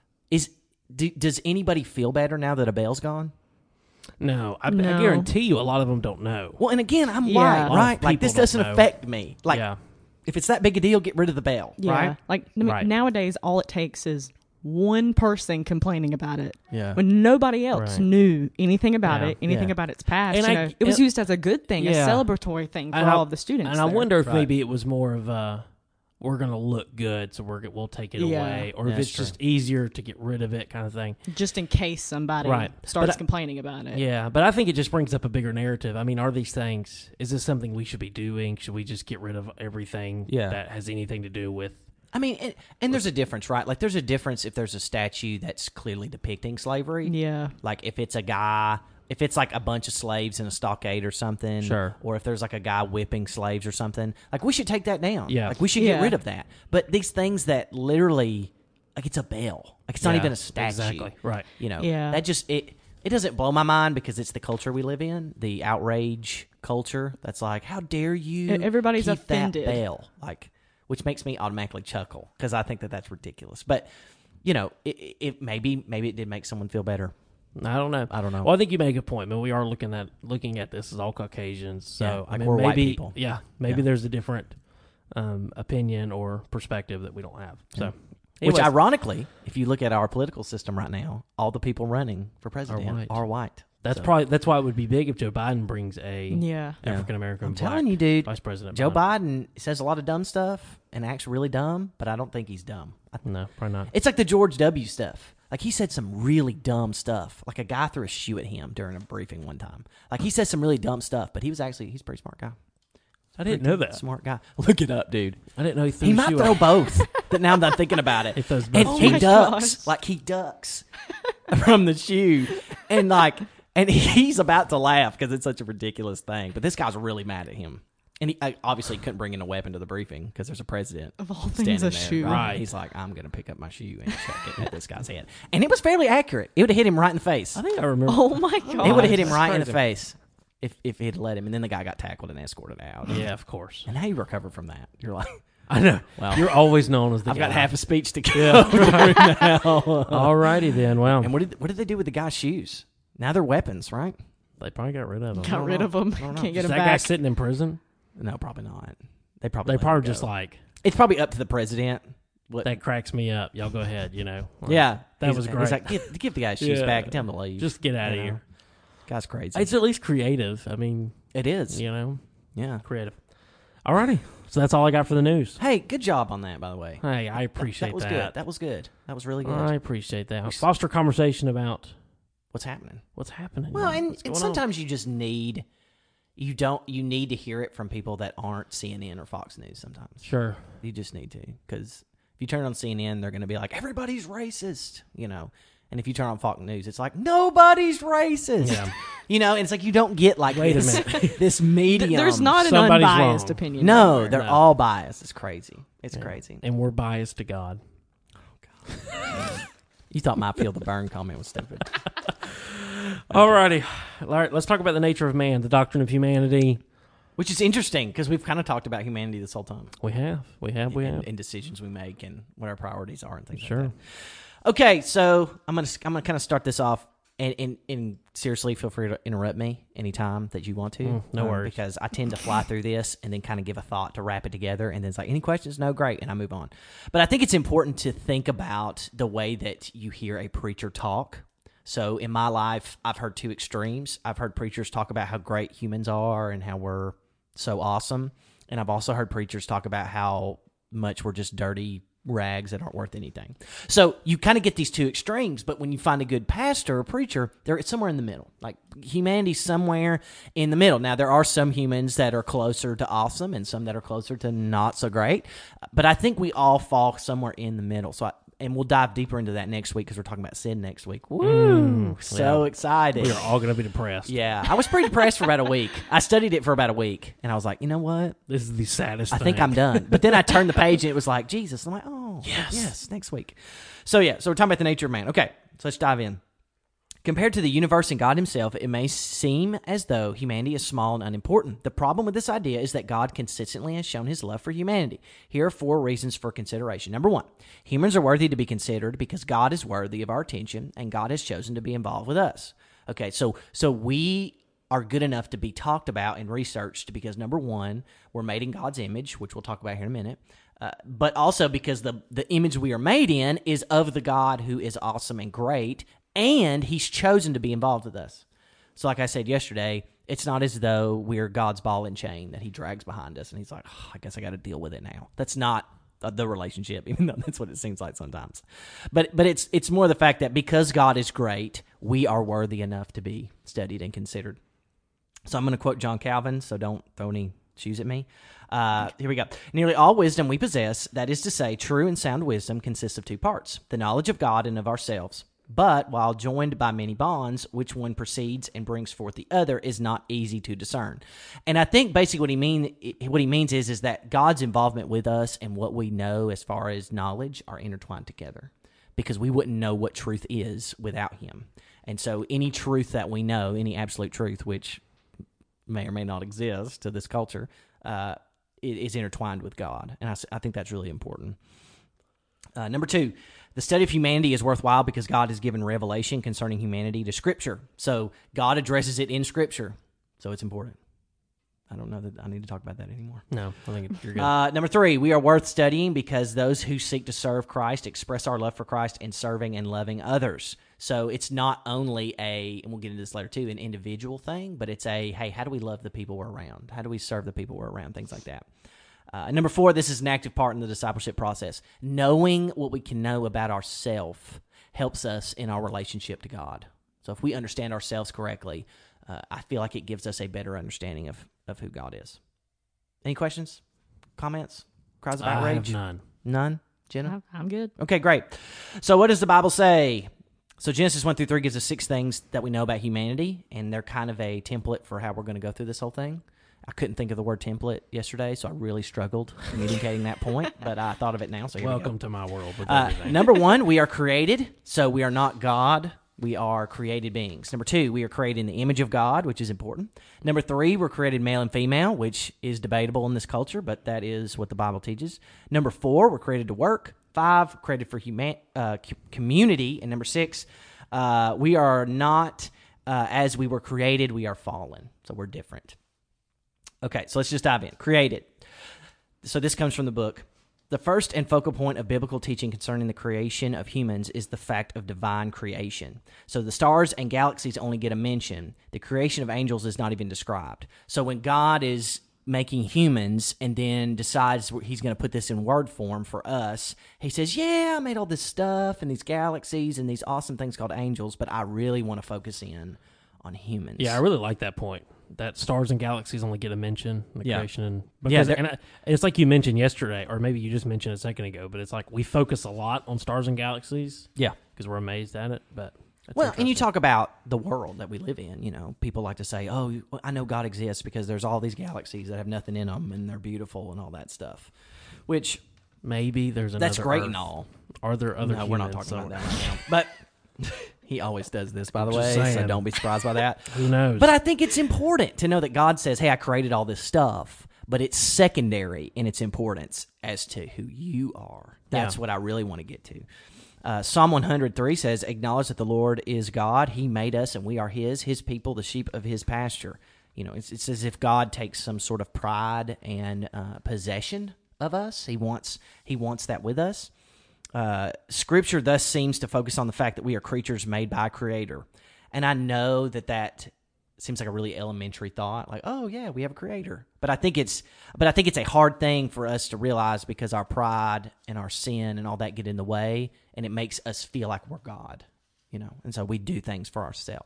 Does anybody feel better now that a bell's gone?
No, I
No.
guarantee you a lot of them don't know.
Well, and again, I'm
Yeah.
white,
A lot
of
right? Like,
people
this doesn't
don't know.
affect me. Like,
Yeah.
if it's that big a deal, get rid of the bell,
Yeah.
right?
Like I mean,
Right.
nowadays, all it takes is one person complaining about it.
Yeah.
When nobody else
Right.
knew anything about
Yeah.
it, anything
Yeah.
about its past.
And
It was used as a good thing, a
Yeah.
celebratory thing for
And
all of the students.
And I
there.
wonder if
Right.
maybe it was more of we're going to look good, so we'll take it
Yeah.
away, or if
That's
it's just easier to get rid of it, kind of thing.
just in case somebody
Right.
starts
But
complaining about it.
Yeah, but I think it just brings up a bigger narrative. I mean, are these things? Is this something we should be doing? Should we just get rid of everything
Yeah.
that has anything to do with?
I mean, and there's a difference, right? Like, there's a difference if there's a statue that's clearly depicting slavery.
Yeah.
Like, if it's a guy, if it's like a bunch of slaves in a stockade or something.
Sure.
Or if there's like a guy whipping slaves or something. Like, we should take that down.
Yeah.
Like, we should
Yeah.
get rid of that. But these things that literally, like, it's a bell. Like, it's not
Yeah,
even a statue.
exactly. Right.
Yeah.
That just, it doesn't blow my mind because it's the culture we live in, the outrage culture. That's like, how dare you
Everybody's
keep
offended.
that bell? Like, which makes me automatically chuckle because I think that's ridiculous. But, it maybe it did make someone feel better.
I don't know. Well, I think you make a point, but we are looking at this as all Caucasians. So
Yeah,
I
like
mean,
we're
maybe
white people.
maybe
Yeah.
there's a different opinion or perspective that we don't have. So,
Which,
anyways,
ironically, if you look at our political system right now, all the people running for president are white.
that's
So,
that's why it would be big if Joe Biden brings a
Yeah.
African American.
I'm telling you, dude,
Vice President
Joe Biden says a lot of dumb stuff and acts really dumb, but I don't think he's dumb.
No, probably not.
It's like the George W. stuff. Like, he said some really dumb stuff. Like, a guy threw a shoe at him during a briefing one time. Like, he said some really dumb stuff, but he's a pretty smart guy.
I didn't know that.
Smart guy. Look it up, dude.
I didn't know he threw
He
the
might
shoe
throw
out.
both. But now that I'm thinking about it.
He throws
And
both.
Oh
he
my
ducks.
gosh.
Like he ducks from the shoe. And he's about to laugh because it's such a ridiculous thing. But this guy's really mad at him. And he obviously couldn't bring in a weapon to the briefing because there's a president
Of all
standing
things, a
there.
shoe.
Right.
He's like, I'm going to pick up my shoe and chuck it at this guy's head. And it was fairly accurate. It would have hit him right in the face.
I think I remember.
Oh my god!
It would have hit him
that's
right in
crazy.
the face if he'd let him. And then the guy got tackled and escorted out.
Yeah, of course.
And how you recover from that? You're like,
I know.
well,
You're always known as the
I've
guy.
got half a speech to go through now.
All righty then. Well,
And what did they do with the guy's shoes? Now they're weapons, right?
they probably got rid of him.
Got rid of him. Can't get
Is
him
that guy
back.
sitting in prison?
No, probably not. They
They
let him
probably
go.
just like,
It's probably up to the president. What?
that cracks me up. Y'all go ahead, Like,
Yeah,
that
He's-
was
He's
great.
like, give the guy shoes
Yeah.
back and tell him to leave.
Just get out of
You know?
here.
Guy's crazy.
It's at least creative. I mean,
It is. Yeah.
creative. All righty. So that's all I got for the news.
Hey, good job on that, by the way.
Hey, I appreciate
that was good. That was good. That was really good.
I appreciate that. Foster conversation about
What's happening?
what's happening.
Well,
What's
and
going on?
sometimes you just need you need to hear it from people that aren't CNN or Fox News. Sometimes
Sure.
you just need to, because if you turn on CNN, they're going to be like, everybody's racist, And if you turn on Fox News, it's like, nobody's racist.
Yeah.
And it's like you don't get like
Wait a
this,
minute.
this medium.
There's not an
Somebody's
unbiased
wrong.
opinion.
No,
anywhere.
they're
No.
all biased. It's crazy. It's
Yeah.
crazy.
And we're biased to God.
You thought my feel the burn comment was stupid.
All righty. All right, let's talk about the nature of man, the doctrine of humanity.
Which is interesting because we've kind of talked about humanity this whole time.
We have.
And decisions we make and what our priorities are and things
Sure.
like that. Okay, so I'm gonna kind of start this off, and seriously, feel free to interrupt me anytime that you want to.
No worries.
Because I tend to fly through this and then kind of give a thought to wrap it together, and then it's like, any questions? No, great, and I move on. But I think it's important to think about the way that you hear a preacher talk. So in my life, I've heard two extremes. I've heard preachers talk about how great humans are and how we're so awesome, and I've also heard preachers talk about how much we're just dirty rags that aren't worth anything. So you kind of get these two extremes, but when you find a good pastor or preacher, they're somewhere in the middle. Like humanity's somewhere in the middle. Now, there are some humans that are closer to awesome and some that are closer to not so great, but I think we all fall somewhere in the middle. And we'll dive deeper into that next week because we're talking about sin next week. Woo! So excited.
We are all going to be depressed.
Yeah, I was pretty depressed for about a week. I studied it for about a week, and I was like, you know what?
This is the saddest
I
thing.
think I'm done. But then I turned the page, and it was like, Jesus. I'm like, oh, yes, next week. So we're talking about the nature of man. Okay, so let's dive in. Compared to the universe and God himself, it may seem as though humanity is small and unimportant. The problem with this idea is that God consistently has shown his love for humanity. Here are 4 reasons for consideration. Number 1, humans are worthy to be considered because God is worthy of our attention, and God has chosen to be involved with us. Okay, so we are good enough to be talked about and researched because, number 1, we're made in God's image, which we'll talk about here in a minute, but also because the image we are made in is of the God who is awesome and great, and he's chosen to be involved with us. So like I said yesterday, it's not as though we're God's ball and chain that he drags behind us, and he's like, I guess I got to deal with it now. That's not the relationship, even though that's what it seems like sometimes. But it's more the fact that because God is great, we are worthy enough to be studied and considered. So I'm going to quote John Calvin, so don't throw any shoes at me. Here we go. Nearly all wisdom we possess, that is to say, true and sound wisdom, consists of 2 parts, the knowledge of God and of ourselves. But while joined by many bonds, which one precedes and brings forth the other is not easy to discern. And I think basically what he means is that God's involvement with us and what we know as far as knowledge are intertwined together, because we wouldn't know what truth is without him. And so any truth that we know, any absolute truth, which may or may not exist to this culture, is intertwined with God. And I think that's really important. Number 2, the study of humanity is worthwhile because God has given revelation concerning humanity to Scripture. So God addresses it in Scripture. So it's important. I don't know that I need to talk about that anymore.
No, I think you're good.
Number 3, we are worth studying because those who seek to serve Christ express our love for Christ in serving and loving others. So it's not only and we'll get into this later too, an individual thing, but it's hey, how do we love the people we're around? How do we serve the people we're around? Things like that. Number 4, this is an active part in the discipleship process. Knowing what we can know about ourselves helps us in our relationship to God. So if we understand ourselves correctly, I feel like it gives us a better understanding of who God is. Any questions, comments, cries of
I have
outrage?
none.
None? Jenna?
I'm good.
Okay, great. So what does the Bible say? So Genesis 1 through 3 gives us 6 things that we know about humanity, and they're kind of a template for how we're going to go through this whole thing. I couldn't think of the word template yesterday, so I really struggled communicating that point, but I thought of it now, so here we go.
Welcome to my world with everything.
Number 1, we are created, so we are not God. We are created beings. Number 2, we are created in the image of God, which is important. Number 3, we're created male and female, which is debatable in this culture, but that is what the Bible teaches. Number 4, we're created to work. 5, created for community. And number 6, we are not as we were created, we are fallen. So we're different. Okay, so let's just dive in. Created. So this comes from the book. The first and focal point of biblical teaching concerning the creation of humans is the fact of divine creation. So the stars and galaxies only get a mention. The creation of angels is not even described. So when God is making humans and then decides he's going to put this in word form for us, he says, yeah, I made all this stuff and these galaxies and these awesome things called angels, but I really want to focus in on humans.
Yeah, I really like that point. That stars and galaxies only get a mention in the
Yeah.
creation. And
Yeah,
because, it's like you mentioned yesterday, or maybe you just mentioned a second ago, but it's like we focus a lot on stars and galaxies
Yeah.
because we're amazed at it. But that's
Well, and you
interesting.
talk about the world that we live in. You know, people like to say, oh, I know God exists because there's all these galaxies that have nothing in them and they're beautiful and all that stuff, which
Maybe there's another
that's great
Earth.
and all.
Are there other
No, we're not
humans
talking about
somewhere?
that right now. But he always does this, by the
Just
way, so
saying.
don't be surprised by that.
Who knows?
But I think it's important to know that God says, hey, I created all this stuff, but it's secondary in its importance as to who you are. That's
Yeah.
what I really want to get to. Psalm 103 says, acknowledge that the Lord is God. He made us, and we are his people, the sheep of his pasture. You know, it's as if God takes some sort of pride and possession of us. He wants that with us. Scripture thus seems to focus on the fact that we are creatures made by a creator. And I know that seems like a really elementary thought, like, oh yeah, we have a creator. But I think it's a hard thing for us to realize because our pride and our sin and all that get in the way, and it makes us feel like we're God, you know. And so we do things for ourselves.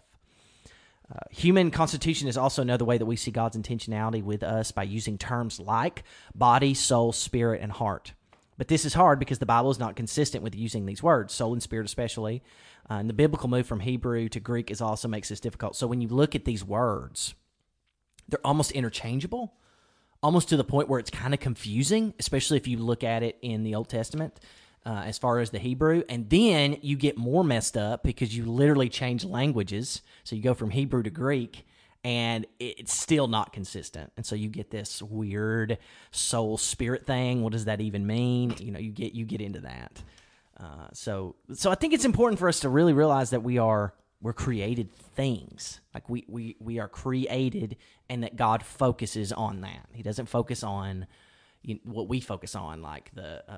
Human constitution is also another way that we see God's intentionality with us by using terms like body, soul, spirit, and heart. But this is hard because the Bible is not consistent with using these words, soul and spirit especially. And the biblical move from Hebrew to Greek also makes this difficult. So when you look at these words, they're almost interchangeable, almost to the point where it's kind of confusing, especially if you look at it in the Old Testament as far as the Hebrew. And then you get more messed up because you literally change languages. So you go from Hebrew to Greek, and it's still not consistent. And so you get this weird soul spirit thing. What does that even mean? You know, you get into that. So I think it's important for us to really realize that we're created things. Like we are created, and that God focuses on that. He doesn't focus on what we focus on, like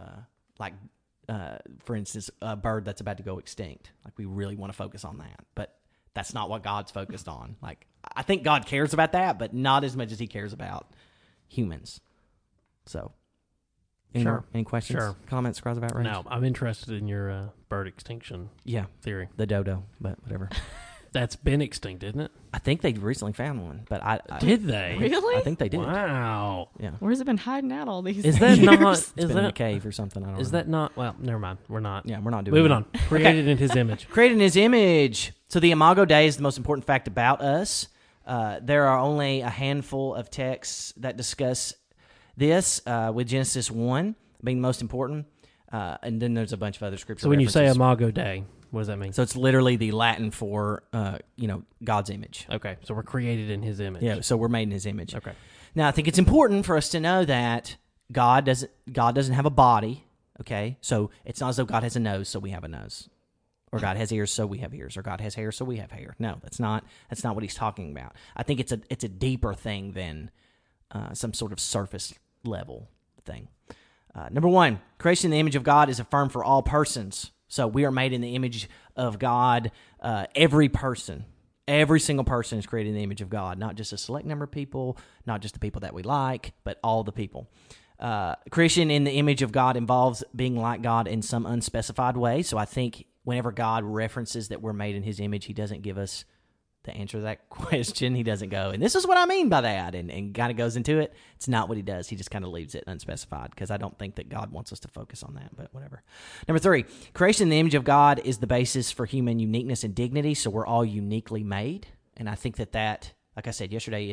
for instance, a bird that's about to go extinct. Like we really want to focus on that, but that's not what God's focused on. Like I think God cares about that, but not as much as he cares about humans. So, any questions,
Sure.
comments, cries of outrage?
No, I'm interested in your bird extinction
Yeah,
theory.
the dodo, but whatever.
That's been extinct, isn't it?
I think they recently found one, but I
Did they?
Really?
I think they did.
Wow.
Yeah,
Where's it been hiding out all these
Is that
years?
not?
it's
Is
been in a
that?
cave or something. I don't
Is
know.
that not? Well, never mind. We're not.
Yeah, we're not doing.
Moving
that.
on. Created in His image.
Created in his image. So the Imago Dei is the most important fact about us. There are only a handful of texts that discuss this, with Genesis 1 being the most important. And then there's a bunch of other scripture
So when you say
references.
Imago Dei, what does that mean?
So it's literally the Latin for, God's image.
Okay, so we're created in His image.
Yeah, so we're made in his image.
Okay.
Now, I think it's important for us to know that God doesn't have a body, okay? So it's not as though God has a nose, so we have a nose. Or God has ears, so we have ears. Or God has hair, so we have hair. No, that's not what he's talking about. I think it's a deeper thing than some sort of surface level thing. Number 1, creation in the image of God is affirmed for all persons. So we are made in the image of God. Every person, every single person is created in the image of God, not just a select number of people, not just the people that we like, but all the people. Creation in the image of God involves being like God in some unspecified way. So I think whenever God references that we're made in his image, he doesn't give us to answer that question. He doesn't go, and this is what I mean by that, and kind of goes into it. It's not what he does. He just kind of leaves it unspecified because I don't think that God wants us to focus on that, but whatever. Number 3, creation in the image of God is the basis for human uniqueness and dignity, so we're all uniquely made. And I think that, like I said yesterday,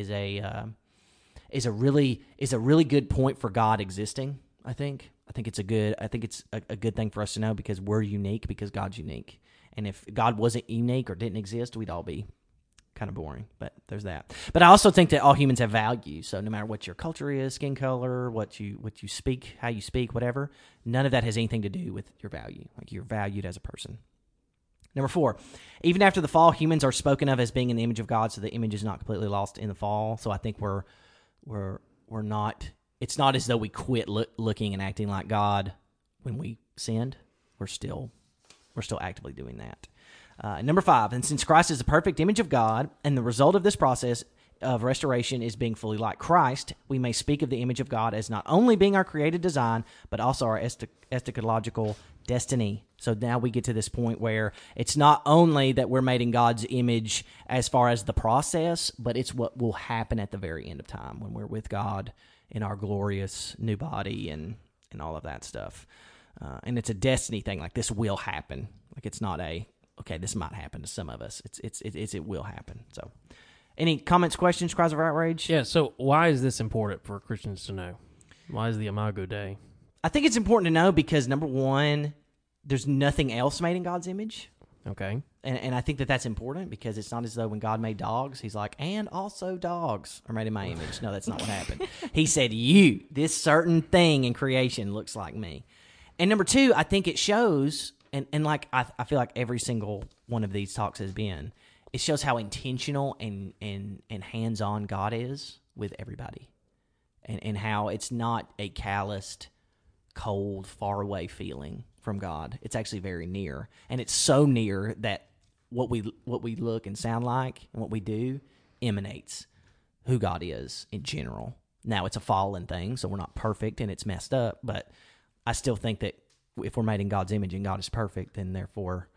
is a really good point for God existing. I think it's a good thing for us to know because we're unique because God's unique. And if God wasn't unique or didn't exist, we'd all be kind of boring. But there's that. But I also think that all humans have value. So no matter what your culture is, skin color, what you speak, how you speak, whatever, none of that has anything to do with your value. Like you're valued as a person. Number 4, even after the fall, humans are spoken of as being in the image of God, so the image is not completely lost in the fall. So I think we're not. It's not as though we quit looking and acting like God when we sinned. We're still actively doing that. Number 5, and since Christ is the perfect image of God, and the result of this process of restoration is being fully like Christ, we may speak of the image of God as not only being our created design, but also our eschatological destiny. So now we get to this point where it's not only that we're made in God's image as far as the process, but it's what will happen at the very end of time when we're with God in our glorious new body and all of that stuff. And it's a destiny thing. Like this will happen. Like it's not okay, this might happen to some of us. It will happen. So any comments, questions, cries of outrage?
Yeah, so why is this important for Christians to know? Why is the Imago Day?
I think it's important to know because, number 1, there's nothing else made in God's image.
Okay.
And I think that that's important because it's not as though when God made dogs, he's like, and also dogs are made in my image. No, that's not what happened. He said, this certain thing in creation looks like me. And number 2, I think it shows, and like I feel like every single one of these talks has been, it shows how intentional and hands-on God is with everybody. And how it's not a calloused, cold, far-away feeling from God. It's actually very near. And it's so near that what we look and sound like and what we do emanates who God is in general. Now, it's a fallen thing, so we're not perfect and it's messed up, but I still think that if we're made in God's image and God is perfect, then therefore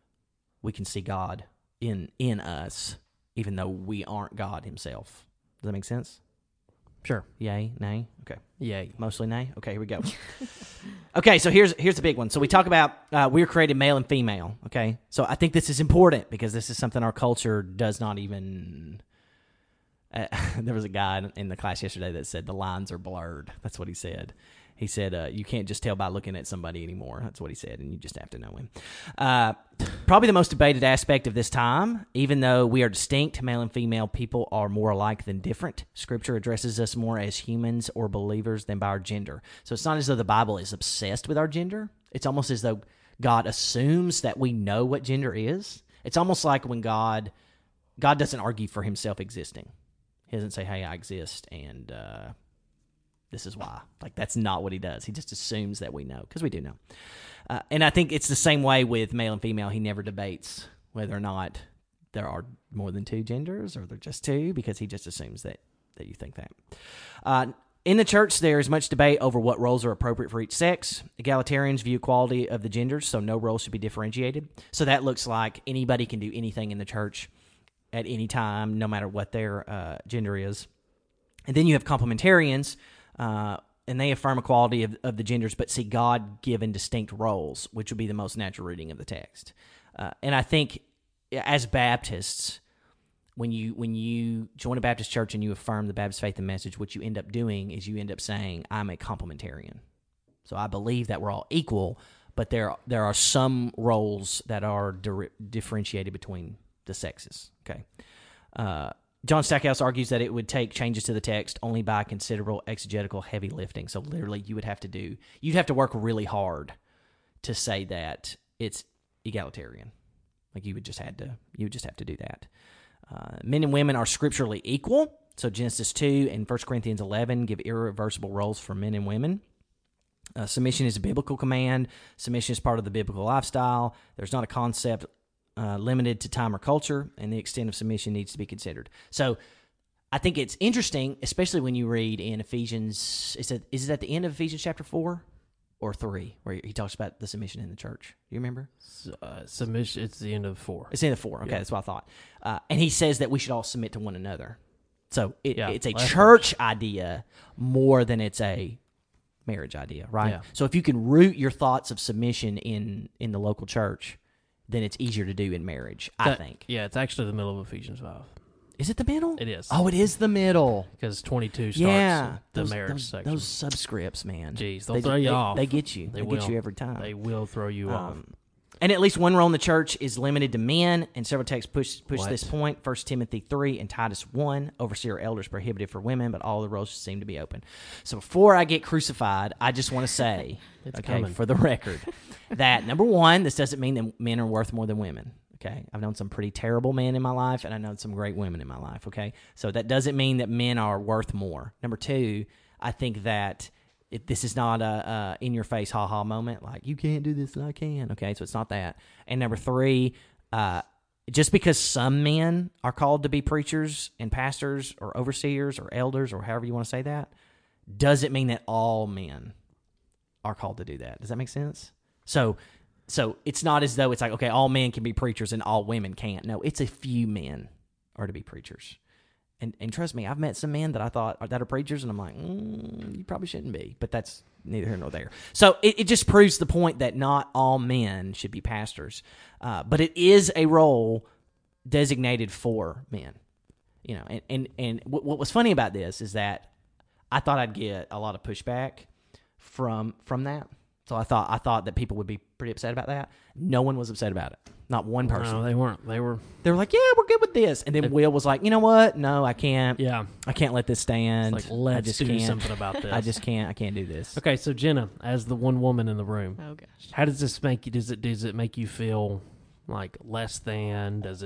we can see God in us, even though we aren't God himself. Does that make sense?
Sure.
Yay? Nay? Okay.
Yay.
Mostly nay? Okay, here we go. Okay, so here's the big one. So we talk about we're created male and female, okay? So I think this is important because this is something our culture does not even... there was a guy in the class yesterday that said the lines are blurred. That's what he said. He said, you can't just tell by looking at somebody anymore. That's what he said, and you just have to know him. Probably the most debated aspect of this time, even though we are distinct, male and female, people are more alike than different. Scripture addresses us more as humans or believers than by our gender. So it's not as though the Bible is obsessed with our gender. It's almost as though God assumes that we know what gender is. It's almost like when God doesn't argue for himself existing. He doesn't say, hey, I exist, and... this is why. Like, that's not what he does. He just assumes that we know, because we do know. And I think it's the same way with male and female. He never debates whether or not there are more than 2 genders or they're just 2, because he just assumes that you think that. In the church, there is much debate over what roles are appropriate for each sex. Egalitarians view equality of the genders, so no role should be differentiated. So that looks like anybody can do anything in the church at any time, no matter what their gender is. And then you have complementarians, and they affirm equality of the genders, but see God-given distinct roles, which would be the most natural reading of the text. And I think as Baptists, when you join a Baptist church and you affirm the Baptist faith and message, what you end up doing is you end up saying, I'm a complementarian. So I believe that we're all equal, but there are some roles that are differentiated between the sexes. Okay. John Stackhouse argues that it would take changes to the text only by considerable exegetical heavy lifting. So literally, you'd have to work really hard to say that it's egalitarian. Like you would just have to do that. Men and women are scripturally equal. So Genesis 2 and 1 Corinthians 11 give irreversible roles for men and women. Submission is a biblical command. Submission is part of the biblical lifestyle. There's not a concept limited to time or culture, and the extent of submission needs to be considered. So I think it's interesting, especially when you read in Ephesians, is it at the end of Ephesians chapter 4? or 3, where he talks about the submission in the church. You remember?
Submission. It's the end of 4.
It's in the 4. Okay, that's what I thought. And he says that we should all submit to one another. So it's a church idea more than it's a marriage idea, right?
Yeah.
So if you can root your thoughts of submission in the local church, then it's easier to do in marriage, I think.
Yeah, it's actually the middle of Ephesians 5.
Is it the middle?
It is.
Oh, it is the middle.
Because 22 starts the
those,
marriage
those,
section.
Those subscripts, man.
Jeez, they'll throw you off.
They get you.
They
They get
will.
you every time.
They will throw you off.
And at least one role in the church is limited to men, and several texts push
What?
this point. 1 Timothy 3 and Titus 1, overseer or elders prohibited for women, but all the roles seem to be open. So before I get crucified, I just want to say,
It's
okay,
coming.
for the record, that number one, this doesn't mean that men are worth more than women. Okay, I've known some pretty terrible men in my life, and I've known some great women in my life. Okay, so that doesn't mean that men are worth more. Number two, I think that this is not a in-your-face ha-ha moment, like, you can't do this and I can. Okay, so it's not that. And number three, just because some men are called to be preachers and pastors or overseers or elders or however you want to say that, doesn't mean that all men are called to do that. Does that make sense? So it's not as though it's like, okay, all men can be preachers and all women can't. No, it's a few men are to be preachers. And trust me, I've met some men that I thought that are preachers, and I'm like, you probably shouldn't be. But that's neither here nor there. So it just proves the point that not all men should be pastors. But it is a role designated for men. You know, and what was funny about this is that I thought I'd get a lot of pushback from that. So I thought that people would be pretty upset about that. No one was upset about it. Not one person.
No, they weren't. They were
like, yeah, we're good with this. And then Will was like, you know what? No, I can't.
Yeah.
I can't let this stand.
It's like, let's
I just
do
can't.
something about this.
I just can't. I can't do this.
Okay, so Jenna, as the one woman in the room,
Oh gosh.
how does this make you? Does it make you feel like less than? How does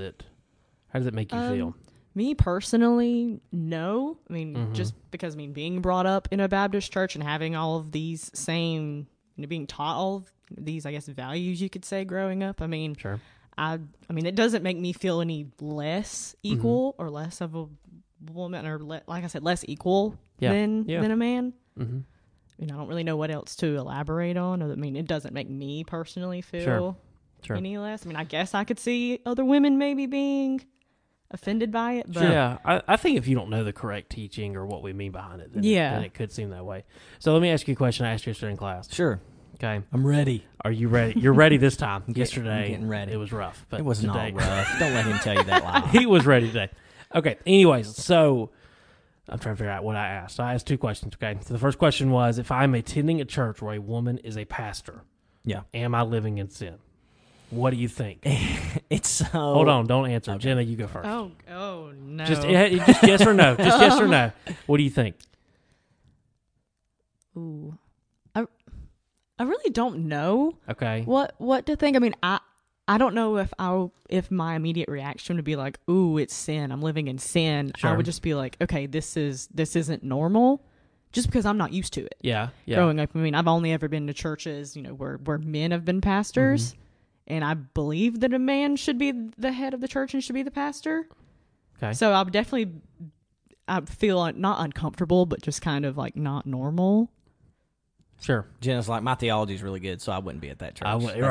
it make you feel?
Me personally, no. I mean, just because being brought up in a Baptist church and having all of these same, being taught all of these, I guess, values you could say growing up. I mean,
Sure.
I mean, it doesn't make me feel any less equal or less of a woman, or like I said, less equal than a man.
Mm-hmm.
I mean, I don't really know what else to elaborate on. I mean, it doesn't make me personally feel
Sure.
any less. I mean, I guess I could see other women maybe being offended by it, but
Yeah, I think if you don't know the correct teaching or what we mean behind it, then then it could seem that way. So let me ask you a question I asked yesterday in class.
Sure.
Okay.
I'm ready.
Are you ready? You're ready this time. Yesterday,
I'm getting ready.
It was rough. But
It was
today,
not rough. Don't let him tell you that lie.
He was ready today. Okay. Anyways, so I'm trying to figure out what I asked. I asked two questions. Okay. So the first question was, if I'm attending a church where a woman is a pastor,
Yeah.
am I living in sin? What do you think?
It's so...
Hold on. Don't answer. Jenna, you go first.
oh no,
Just yes or no. Just yes or no. What do you think?
ooh, I really don't know
Okay.
what to think. I mean, I don't know if my immediate reaction would be like, ooh, it's sin, I'm living in sin.
Sure.
I would just be like, okay, this isn't normal, just because I'm not used to it.
Yeah. Yeah.
Growing up, I mean, I've only ever been to churches, where men have been pastors, and I believe that a man should be the head of the church and should be the pastor.
Okay.
So I feel not uncomfortable, but just kind of like not normal.
Sure.
Jenna's like, my theology is really good, so I wouldn't be at that church.
I would-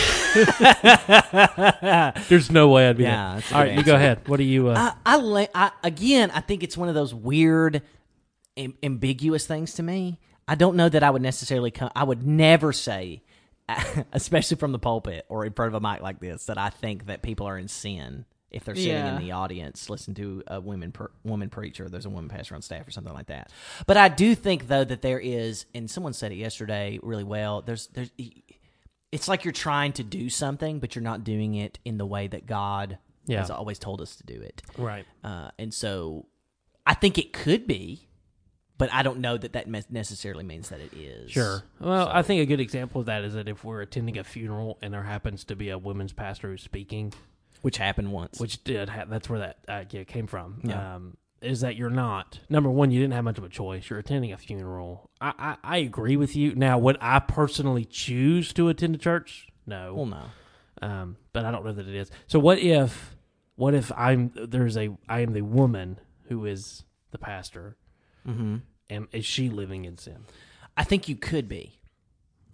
That's
There's no way I'd be
Yeah,
there.
that's a
All
good
right, you go
answer.
ahead. What do you?
Again, I think it's one of those weird, ambiguous things to me. I don't know that I would necessarily I would never say, especially from the pulpit or in front of a mic like this, that I think that people are in sin if they're sitting in the audience, listen to a woman preacher, or there's a woman pastor on staff or something like that. But I do think, though, that there is, and someone said it yesterday really well, it's like you're trying to do something, but you're not doing it in the way that God has always told us to do it.
Right.
And so I think it could be, but I don't know that necessarily means that it is.
Sure. Well, I think a good example of that is that if we're attending a funeral and there happens to be a women's pastor who's speaking,
Which happened once.
which that's where that came from.
Yeah.
Is that you're not, number one, you didn't have much of a choice. You're attending a funeral. I agree with you. Now, would I personally choose to attend a church? No.
Well, no.
But I don't know that it is. So what if I am the woman who is the pastor,
Mm-hmm.
and is she living in sin?
I think you could be.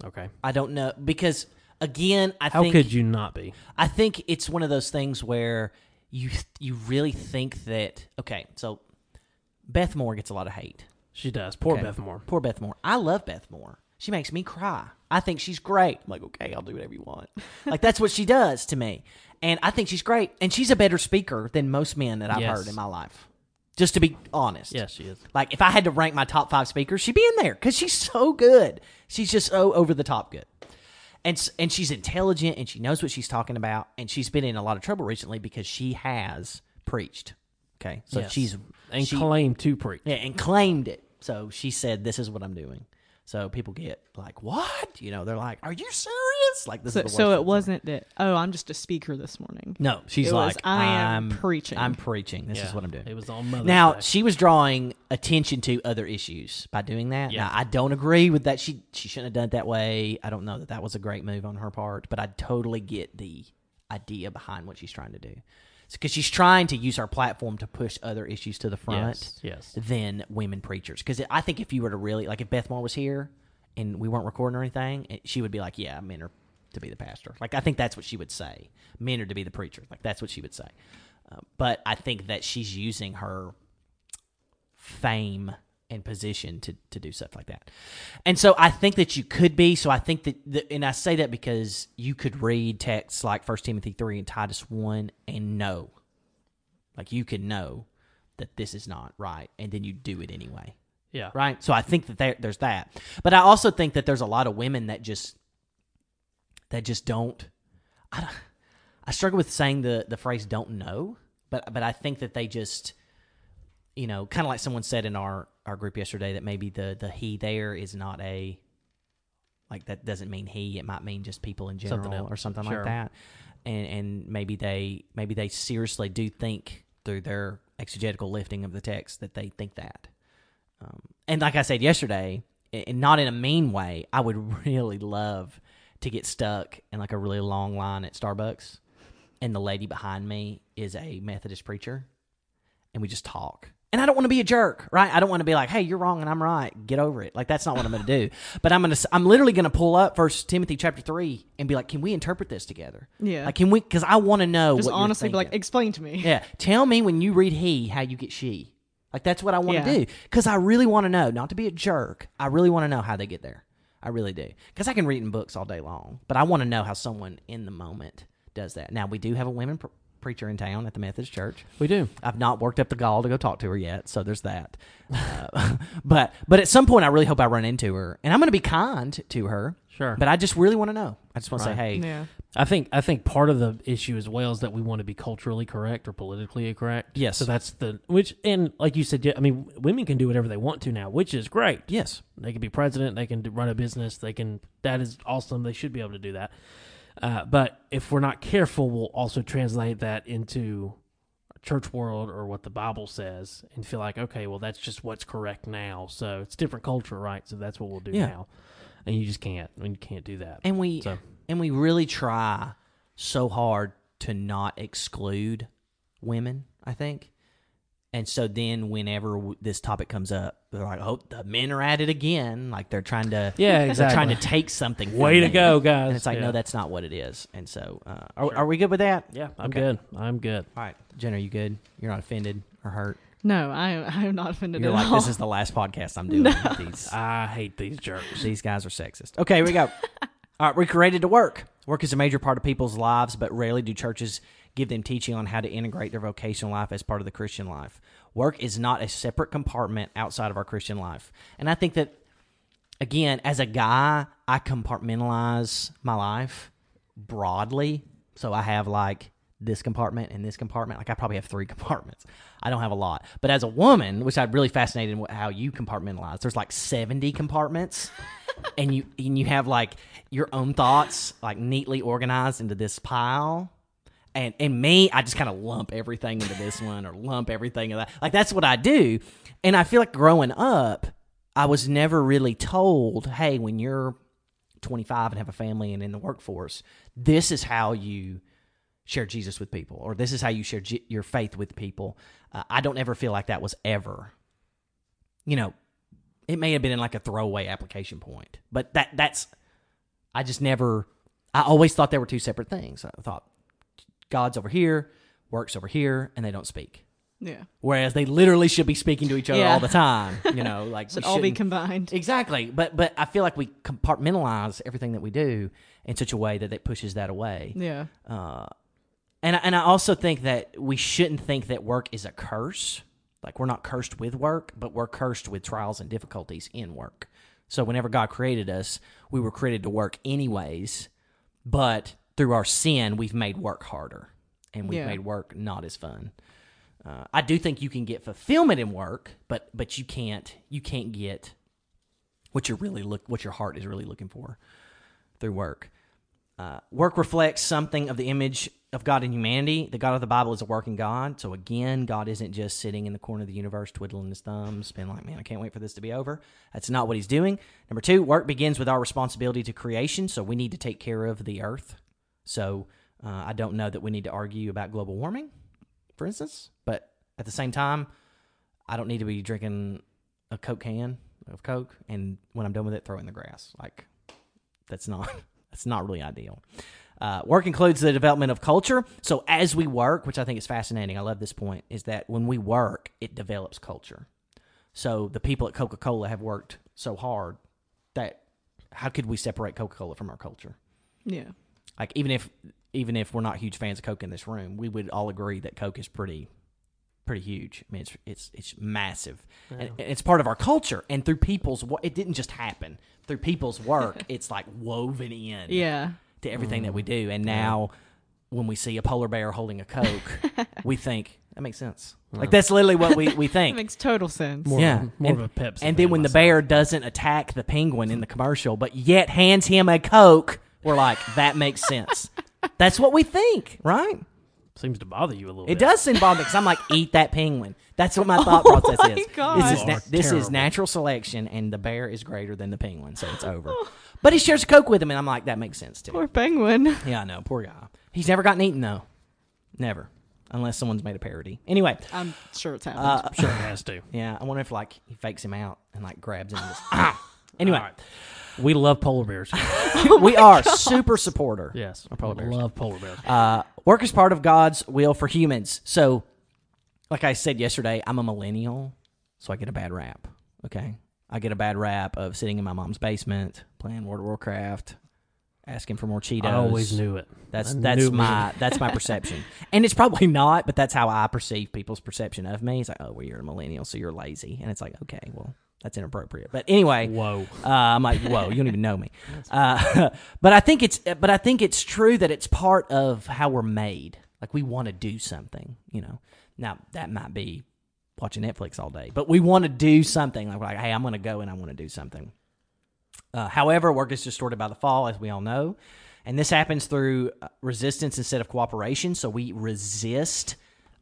Okay.
I don't know because again,
How could you not be?
I think it's one of those things where you really think that so Beth Moore gets a lot of hate.
She does. Poor
Okay.
Beth Moore.
Poor Beth Moore. I love Beth Moore. She makes me cry. I think she's great. I'm like, okay, I'll do whatever you want. Like, that's what she does to me. And I think she's great. And she's a better speaker than most men that I've
Yes.
heard in my life. Just to be honest.
Yes, she is.
Like, if I had to rank my top 5 speakers, she'd be in there because she's so good. She's just so over the top good. And she's intelligent, and she knows what she's talking about. And she's been in a lot of trouble recently because she has preached. Okay? So
Yes.
she
claimed to preach.
yeah, and claimed it. So she said, this is what I'm doing. So people get like, what? You know, they're like, are you serious? Like, this is the worst
So it
thing.
wasn't that, I'm just a speaker this morning.
No, she's
It was,
like,
I am
I'm
preaching.
I'm preaching. This
Yeah.
is what I'm doing.
It was on Mother's
Now,
Day.
she was drawing attention to other issues by doing that.
Yeah.
Now, I don't agree with that. She shouldn't have done it that way. I don't know that that was a great move on her part, but I totally get the idea behind what she's trying to do. Because she's trying to use her platform to push other issues to the front
Yes.
than women preachers. Because I think if you were to really, like if Beth Moore was here and we weren't recording or anything, she would be like, yeah, men are to be the pastor. Like, I think that's what she would say. Men are to be the preacher. Like, that's what she would say. But I think that she's using her fame and position to do stuff like that. And so I think that you could be. So I think that, and I say that because you could read texts like 1 Timothy 3 and Titus 1 and know. Like, you could know that this is not right, and then you do it anyway.
Yeah.
Right? So I think that there's that. But I also think that there's a lot of women that just don't. I struggle with saying the phrase "don't know," but I think that they just, you know, kind of like someone said in our group yesterday, that maybe the he there is not a, like, that doesn't mean he. It might mean just people in general
Something else.
or something
Sure.
like that. And maybe they seriously do think through their exegetical lifting of the text that they think that. And like I said yesterday, and not in a mean way, I would really love to get stuck in like a really long line at Starbucks, and the lady behind me is a Methodist preacher, and we just talk. And I don't want to be a jerk, right? I don't want to be like, hey, you're wrong and I'm right. Get over it. Like, that's not what I'm going to do. But I'm literally going to pull up 1 Timothy chapter 3 and be like, can we interpret this together?
Yeah.
Like, can we? Because I want to know.
Just
what you're
honestly be like,
thinking.
explain to me.
Yeah, tell me when you read he how you get she. Like, that's what I want to
Yeah.
do. Because I really want to know, not to be a jerk. I really want to know how they get there. I really do. Because I can read in books all day long, but I want to know how someone in the moment does that. Now, we do have a women preacher in town at the Methodist Church.
We do.
I've not worked up the gall to go talk to her yet, so there's that. But at some point, I really hope I run into her, and I'm going to be kind to her.
Sure.
But I just really want to know. I just want to
Right.
say, hey,
Yeah.
I think part of the issue as well is that we want to be culturally correct or politically correct.
Yes.
So that's and like you said, I mean, women can do whatever they want to now, which is great.
yes,
They can be president. They can run a business. That is awesome. They should be able to do that. But if we're not careful, we'll also translate that into church world or what the Bible says and feel like, okay, well, that's just what's correct now. So it's different culture, right? So that's what we'll do
Yeah.
now. And you just can't. I mean, you can't do that.
and we
So-
really try so hard to not exclude women, I think. And so then whenever this topic comes up, they're like, oh, the men are at it again. Like, they're trying to
Yeah,
they're
exactly.
trying to take something from
Way to
me.
go, guys.
And it's like,
Yeah.
no, that's not what it is. And so are we good with that?
Yeah, I'm
Okay.
good. I'm good.
All right. Jen, are you good? You're not offended or hurt?
No, I'm not offended
You're
at
like,
all.
this is the last podcast I'm doing.
I hate these jerks.
These guys are sexist. Okay, here we go. All right, we're created to work. Work is a major part of people's lives, but rarely do churches give them teaching on how to integrate their vocational life as part of the Christian life. Work is not a separate compartment outside of our Christian life. And I think that, again, as a guy, I compartmentalize my life broadly. So I have like this compartment and this compartment. Like, I probably have 3 compartments. I don't have a lot. But as a woman, which I'm really fascinated in how you compartmentalize, there's like 70 compartments. and you have like your own thoughts like neatly organized into this pile. And me, I just kind of lump everything into this one or lump everything in that. Like, that's what I do. And I feel like growing up, I was never really told, hey, when you're 25 and have a family and in the workforce, this is how you share Jesus with people, or this is how you share your faith with people. I don't ever feel like that was ever, you know, it may have been in like a throwaway application point, but that's I just never. I always thought they were two separate things. I thought God's over here, work's over here, and they don't speak.
Yeah.
Whereas they literally should be speaking to each other
Yeah.
all the time. Like
Should
we
all be
shouldn't-
combined.
Exactly, but I feel like we compartmentalize everything that we do in such a way that it pushes that away.
Yeah.
And I also think that we shouldn't think that work is a curse. Like we're not cursed with work, but we're cursed with trials and difficulties in work. So whenever God created us, we were created to work anyways, but through our sin, we've made work harder, and we've made work not as fun. I do think you can get fulfillment in work, but you can't get what your heart is really looking for through work. Work reflects something of the image of God in humanity. The God of the Bible is a working God. So again, God isn't just sitting in the corner of the universe twiddling his thumbs, being like, man, I can't wait for this to be over. That's not what he's doing. Number 2, work begins with our responsibility to creation. So we need to take care of the earth. So I don't know that we need to argue about global warming, for instance. But at the same time, I don't need to be drinking a Coke can of Coke, and when I'm done with it, throw it in the grass. Like, that's not really ideal. Work includes the development of culture. So as we work, which I think is fascinating, I love this point, is that when we work, it develops culture. So the people at Coca-Cola have worked so hard that how could we separate Coca-Cola from our culture?
Yeah.
Like even if we're not huge fans of Coke in this room, we would all agree that Coke is pretty huge. I mean, it's massive, and it's part of our culture. And through it didn't just happen. Through people's work, it's like woven in.
Yeah.
To everything that we do. And now when we see a polar bear holding a Coke, we think, that makes sense. Like, that's literally what we
It
think.
makes total sense.
More
Yeah.
of a Pepsi.
And then when the bear doesn't attack the penguin in the commercial, but yet hands him a Coke, we're like, that makes sense. That's what we think, right?
seems to bother you a little bit.
It does seem bothersome because I'm like, eat that penguin. That's what my thought process
my
is.
God.
This is
Terrible.
natural selection, and the bear is greater than the penguin, so it's over. But he shares a Coke with him, and I'm like, that makes sense too.
Poor penguin.
Yeah, I know, poor guy. He's never gotten eaten though, never, unless someone's made a parody. Anyway,
I'm sure it's happened.
I'm sure it has to.
yeah, I wonder if like he fakes him out and like grabs him. And just, Anyway,
All right. We love polar bears.
we are super supporter.
Yes.
Of polar bears.
Love polar bears.
Work is part of God's will for humans. So, like I said yesterday, I'm a millennial, so I get a bad rap. Okay, I get a bad rap of sitting in my mom's basement playing World of Warcraft, asking for more Cheetos.
I always knew it.
That's
I knew
my perception, and it's probably not, but that's how I perceive people's perception of me. It's like, oh, well, you're a millennial, so you're lazy, and it's like, okay, well, that's inappropriate. But anyway,
Whoa.
I'm like, whoa, you don't even know me. But I think it's true that it's part of how we're made. Like we want to do something, you know. Now that might be watching Netflix all day, but we want to do something. Like, we're like, hey, I'm going to go and I want to do something. However, work is distorted by the fall, as we all know, and this happens through resistance instead of cooperation. So we resist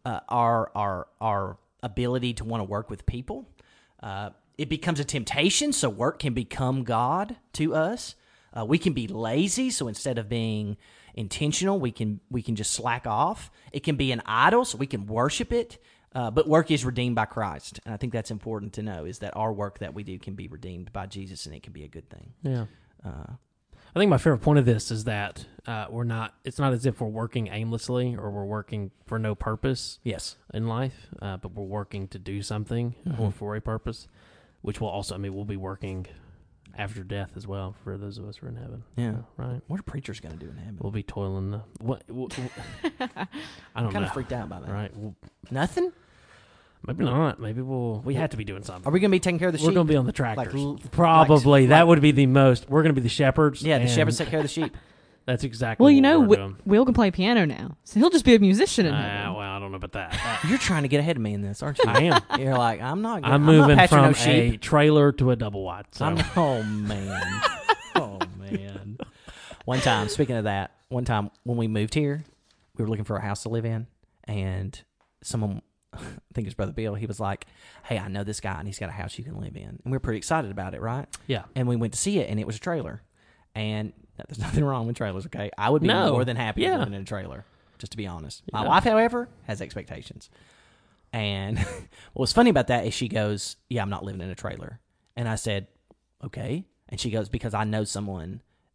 our ability to want to work with people. It becomes a temptation, so work can become God to us. We can be lazy, so instead of being intentional, we can just slack off. It can be an idol, so we can worship it. But work is redeemed by Christ, and I think that's important to know, is that our work that we do can be redeemed by Jesus, and it can be a good thing.
Yeah. I think my favorite point of this is that it's not as if we're working aimlessly or we're working for no purpose
Yes.
in life, but we're working to do something or for a purpose, which will also, we'll be working after death as well for those of us who are in heaven.
Yeah.
Right?
What are preachers going to do in heaven?
We'll be toiling. I don't
I'm kind
know.
of freaked out by that.
Right? Well,
Nothing?
maybe not. Maybe we have to be doing something.
Are we going to be taking care of the sheep?
We're going to be on the tractors.
Like-
Probably.
like-
That would be the most. We're going to be the shepherds.
Yeah, the
and
shepherds take care of the sheep.
That's exactly
well, you
what
know,
we're doing.
Will can play piano now, so he'll just be a musician in heaven.
Well, I don't know about that.
You're trying to get ahead of me in this, aren't you?
I am.
You're like, I'm not
Moving
patching
from
no
a
sheep.
trailer to a double wide. So.
Oh, man. Oh, man. One time, speaking of that, when we moved here, we were looking for a house to live in, and someone, I think it was Brother Bill, he was like, hey, I know this guy, and he's got a house you can live in. And we were pretty excited about it, right?
Yeah.
And we went to see it, and it was a trailer. And there's nothing wrong with trailers, okay? I would be
No.
more than happy
Yeah.
living in a trailer, just to be honest. My
Yeah.
wife, however, has expectations. And what's funny about that is she goes, yeah, I'm not living in a trailer. And I said, okay. And she goes, because I know someone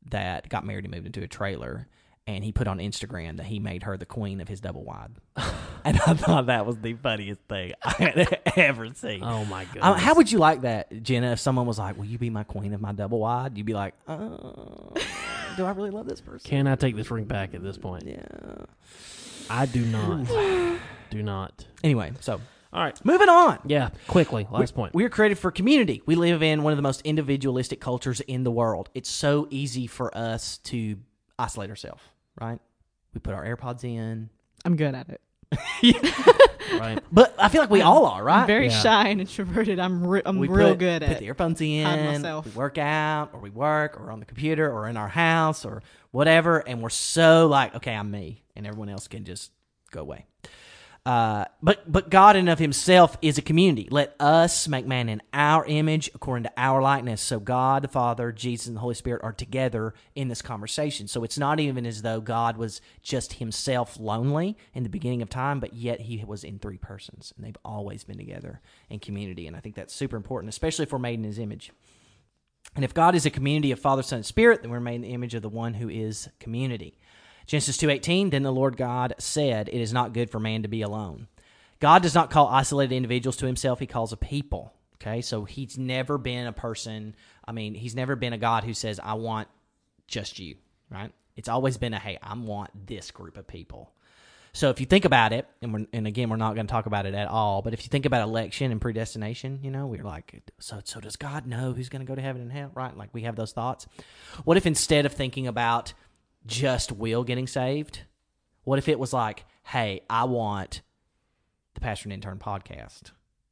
that got married and moved into a trailer, and he put on Instagram that he made her the queen of his double wide. And I thought that was the funniest thing I had ever seen.
Oh, my goodness.
How would you like that, Jenna, if someone was like, will you be my queen of my double wide? You'd be like, do I really love this person?
Can I take this ring back at this point?
Yeah.
I do not. Do not.
Anyway, so
All right.
moving on.
Yeah, quickly. Last point.
We are created for community. We live in one of the most individualistic cultures in the world. It's so easy for us to isolate ourselves, right? We put our AirPods in.
I'm good at it.
Right.
But I feel like we all are, right?
I'm very
Yeah.
shy and introverted. I'm
we
real
put,
good
put
at
the earphones in,
hide myself.
we work out, or we work, or on the computer, or in our house, or whatever, and we're so like, okay, I'm me, and everyone else can just go away. But God in of himself is a community. Let us make man in our image according to our likeness. So God, the Father, Jesus, and the Holy Spirit are together in this conversation. So it's not even as though God was just himself lonely in the beginning of time, but yet he was in three persons, and they've always been together in community. And I think that's super important, especially if we're made in his image. And if God is a community of Father, Son, and Spirit, then we're made in the image of the one who is community. Genesis 2:18, then the Lord God said, it is not good for man to be alone. God does not call isolated individuals to himself. He calls a people. Okay, so he's never been a person. I mean, he's never been a God who says, I want just you, right? It's always been hey, I want this group of people. So if you think about it, and again, we're not going to talk about it at all, but if you think about election and predestination, we're like, so does God know who's going to go to heaven and hell, right? Like we have those thoughts. What if instead of thinking about just Will getting saved, what if it was like, hey, I want the Pastor and Intern podcast,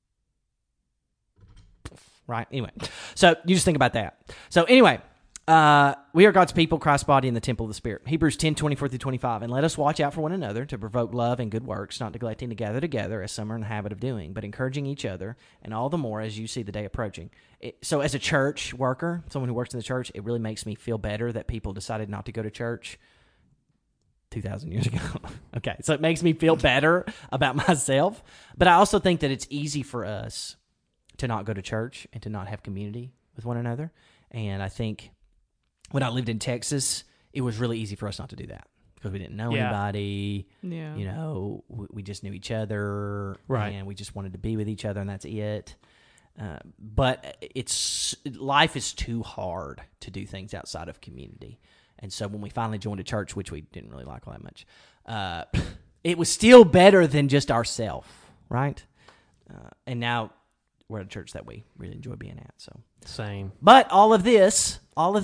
right? Anyway, so you just think about that. So anyway, we are God's people, Christ's body, in the temple of the Spirit. Hebrews 10:24-25. And let us watch out for one another to provoke love and good works, not neglecting to gather together as some are in the habit of doing, but encouraging each other, and all the more as you see the day approaching. So as a church worker, someone who works in the church, it really makes me feel better that people decided not to go to church 2,000 years ago. Okay, so it makes me feel better about myself. But I also think that it's easy for us to not go to church and to not have community with one another. And I think when I lived in Texas, it was really easy for us not to do that because we didn't know anybody.
Yeah.
We just knew each other.
Right.
And we just wanted to be with each other, and that's it. But life is too hard to do things outside of community. And so when we finally joined a church, which we didn't really like all that much, it was still better than just ourselves, right? And now we're at a church that we really enjoy being at. So
Same.
but all of this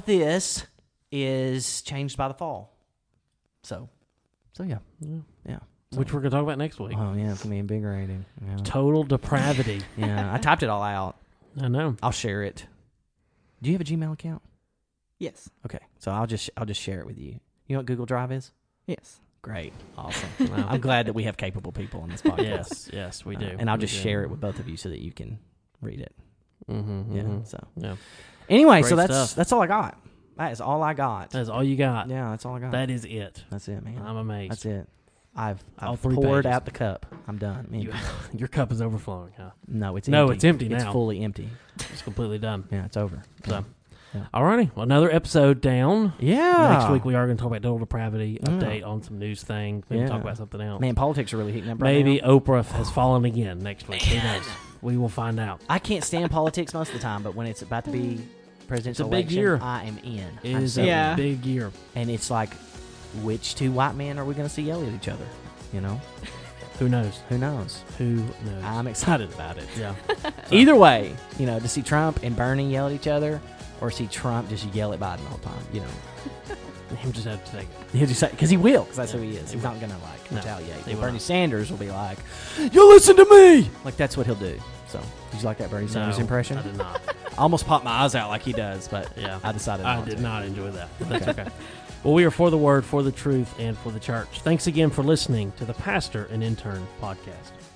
is changed by the fall. So yeah.
Which we're going to talk about next week.
Oh yeah, it's gonna be invigorating. Yeah.
Total depravity.
Yeah, I typed it all out.
I know.
I'll share it. Do you have a Gmail account?
Yes.
Okay, so I'll just share it with you. You know what Google Drive is?
Yes.
Great, awesome.
Wow.
I'm glad that we have capable people on this podcast.
Yes, we do.
And I'll
We
just
do.
share it with both of you so that you can read it.
Mm-hmm,
Yeah.
mm-hmm.
So
Yeah.
anyway,
Great
so
stuff.
that's all I got. That is all I got.
That's all you got.
Yeah, that's all I got.
That is it.
That's it, man.
I'm amazed.
That's it. I've
All 3
poured
pages.
out the cup. I'm done.
You, your cup is overflowing, huh?
No, it's
No,
empty.
it's empty
It's
now.
fully empty.
It's completely done.
Yeah, it's over.
So,
Yeah.
alrighty. Well, another episode down.
Yeah.
Next week we are going to talk about total depravity, update on some news things, maybe
Yeah.
talk about something else.
Man, politics are really heating up right
Maybe
now.
Oprah has fallen again next week. Who knows? We will find out.
I can't stand politics most of the time, but when it's about to be presidential
It's a big
election,
year.
I am in.
It
I'm
is
so
a
Yeah.
big year.
in. And it's like, which two white men are we going to see yell at each other? You know?
Who knows?
Who knows?
Who knows?
I'm excited about it.
yeah.
Either way, to see Trump and Bernie yell at each other, or see Trump just yell at Biden all the time,
Him just have to take it.
He'll just say, because he will, because that's
Yeah,
who he is.
he
He's
will.
not going to,
No,
retaliate.
he
And
will
Bernie
not.
Sanders will be like, you listen to me! Like, that's what he'll do. So, did you like that Bernie Sanders
No,
impression?
I did not.
I almost popped my eyes out like he does, but
Yeah.
I decided
I
not
did
to.
not enjoy that. But that's okay. Well, we are for the word, for the truth, and for the church. Thanks again for listening to the Pastor and Intern podcast.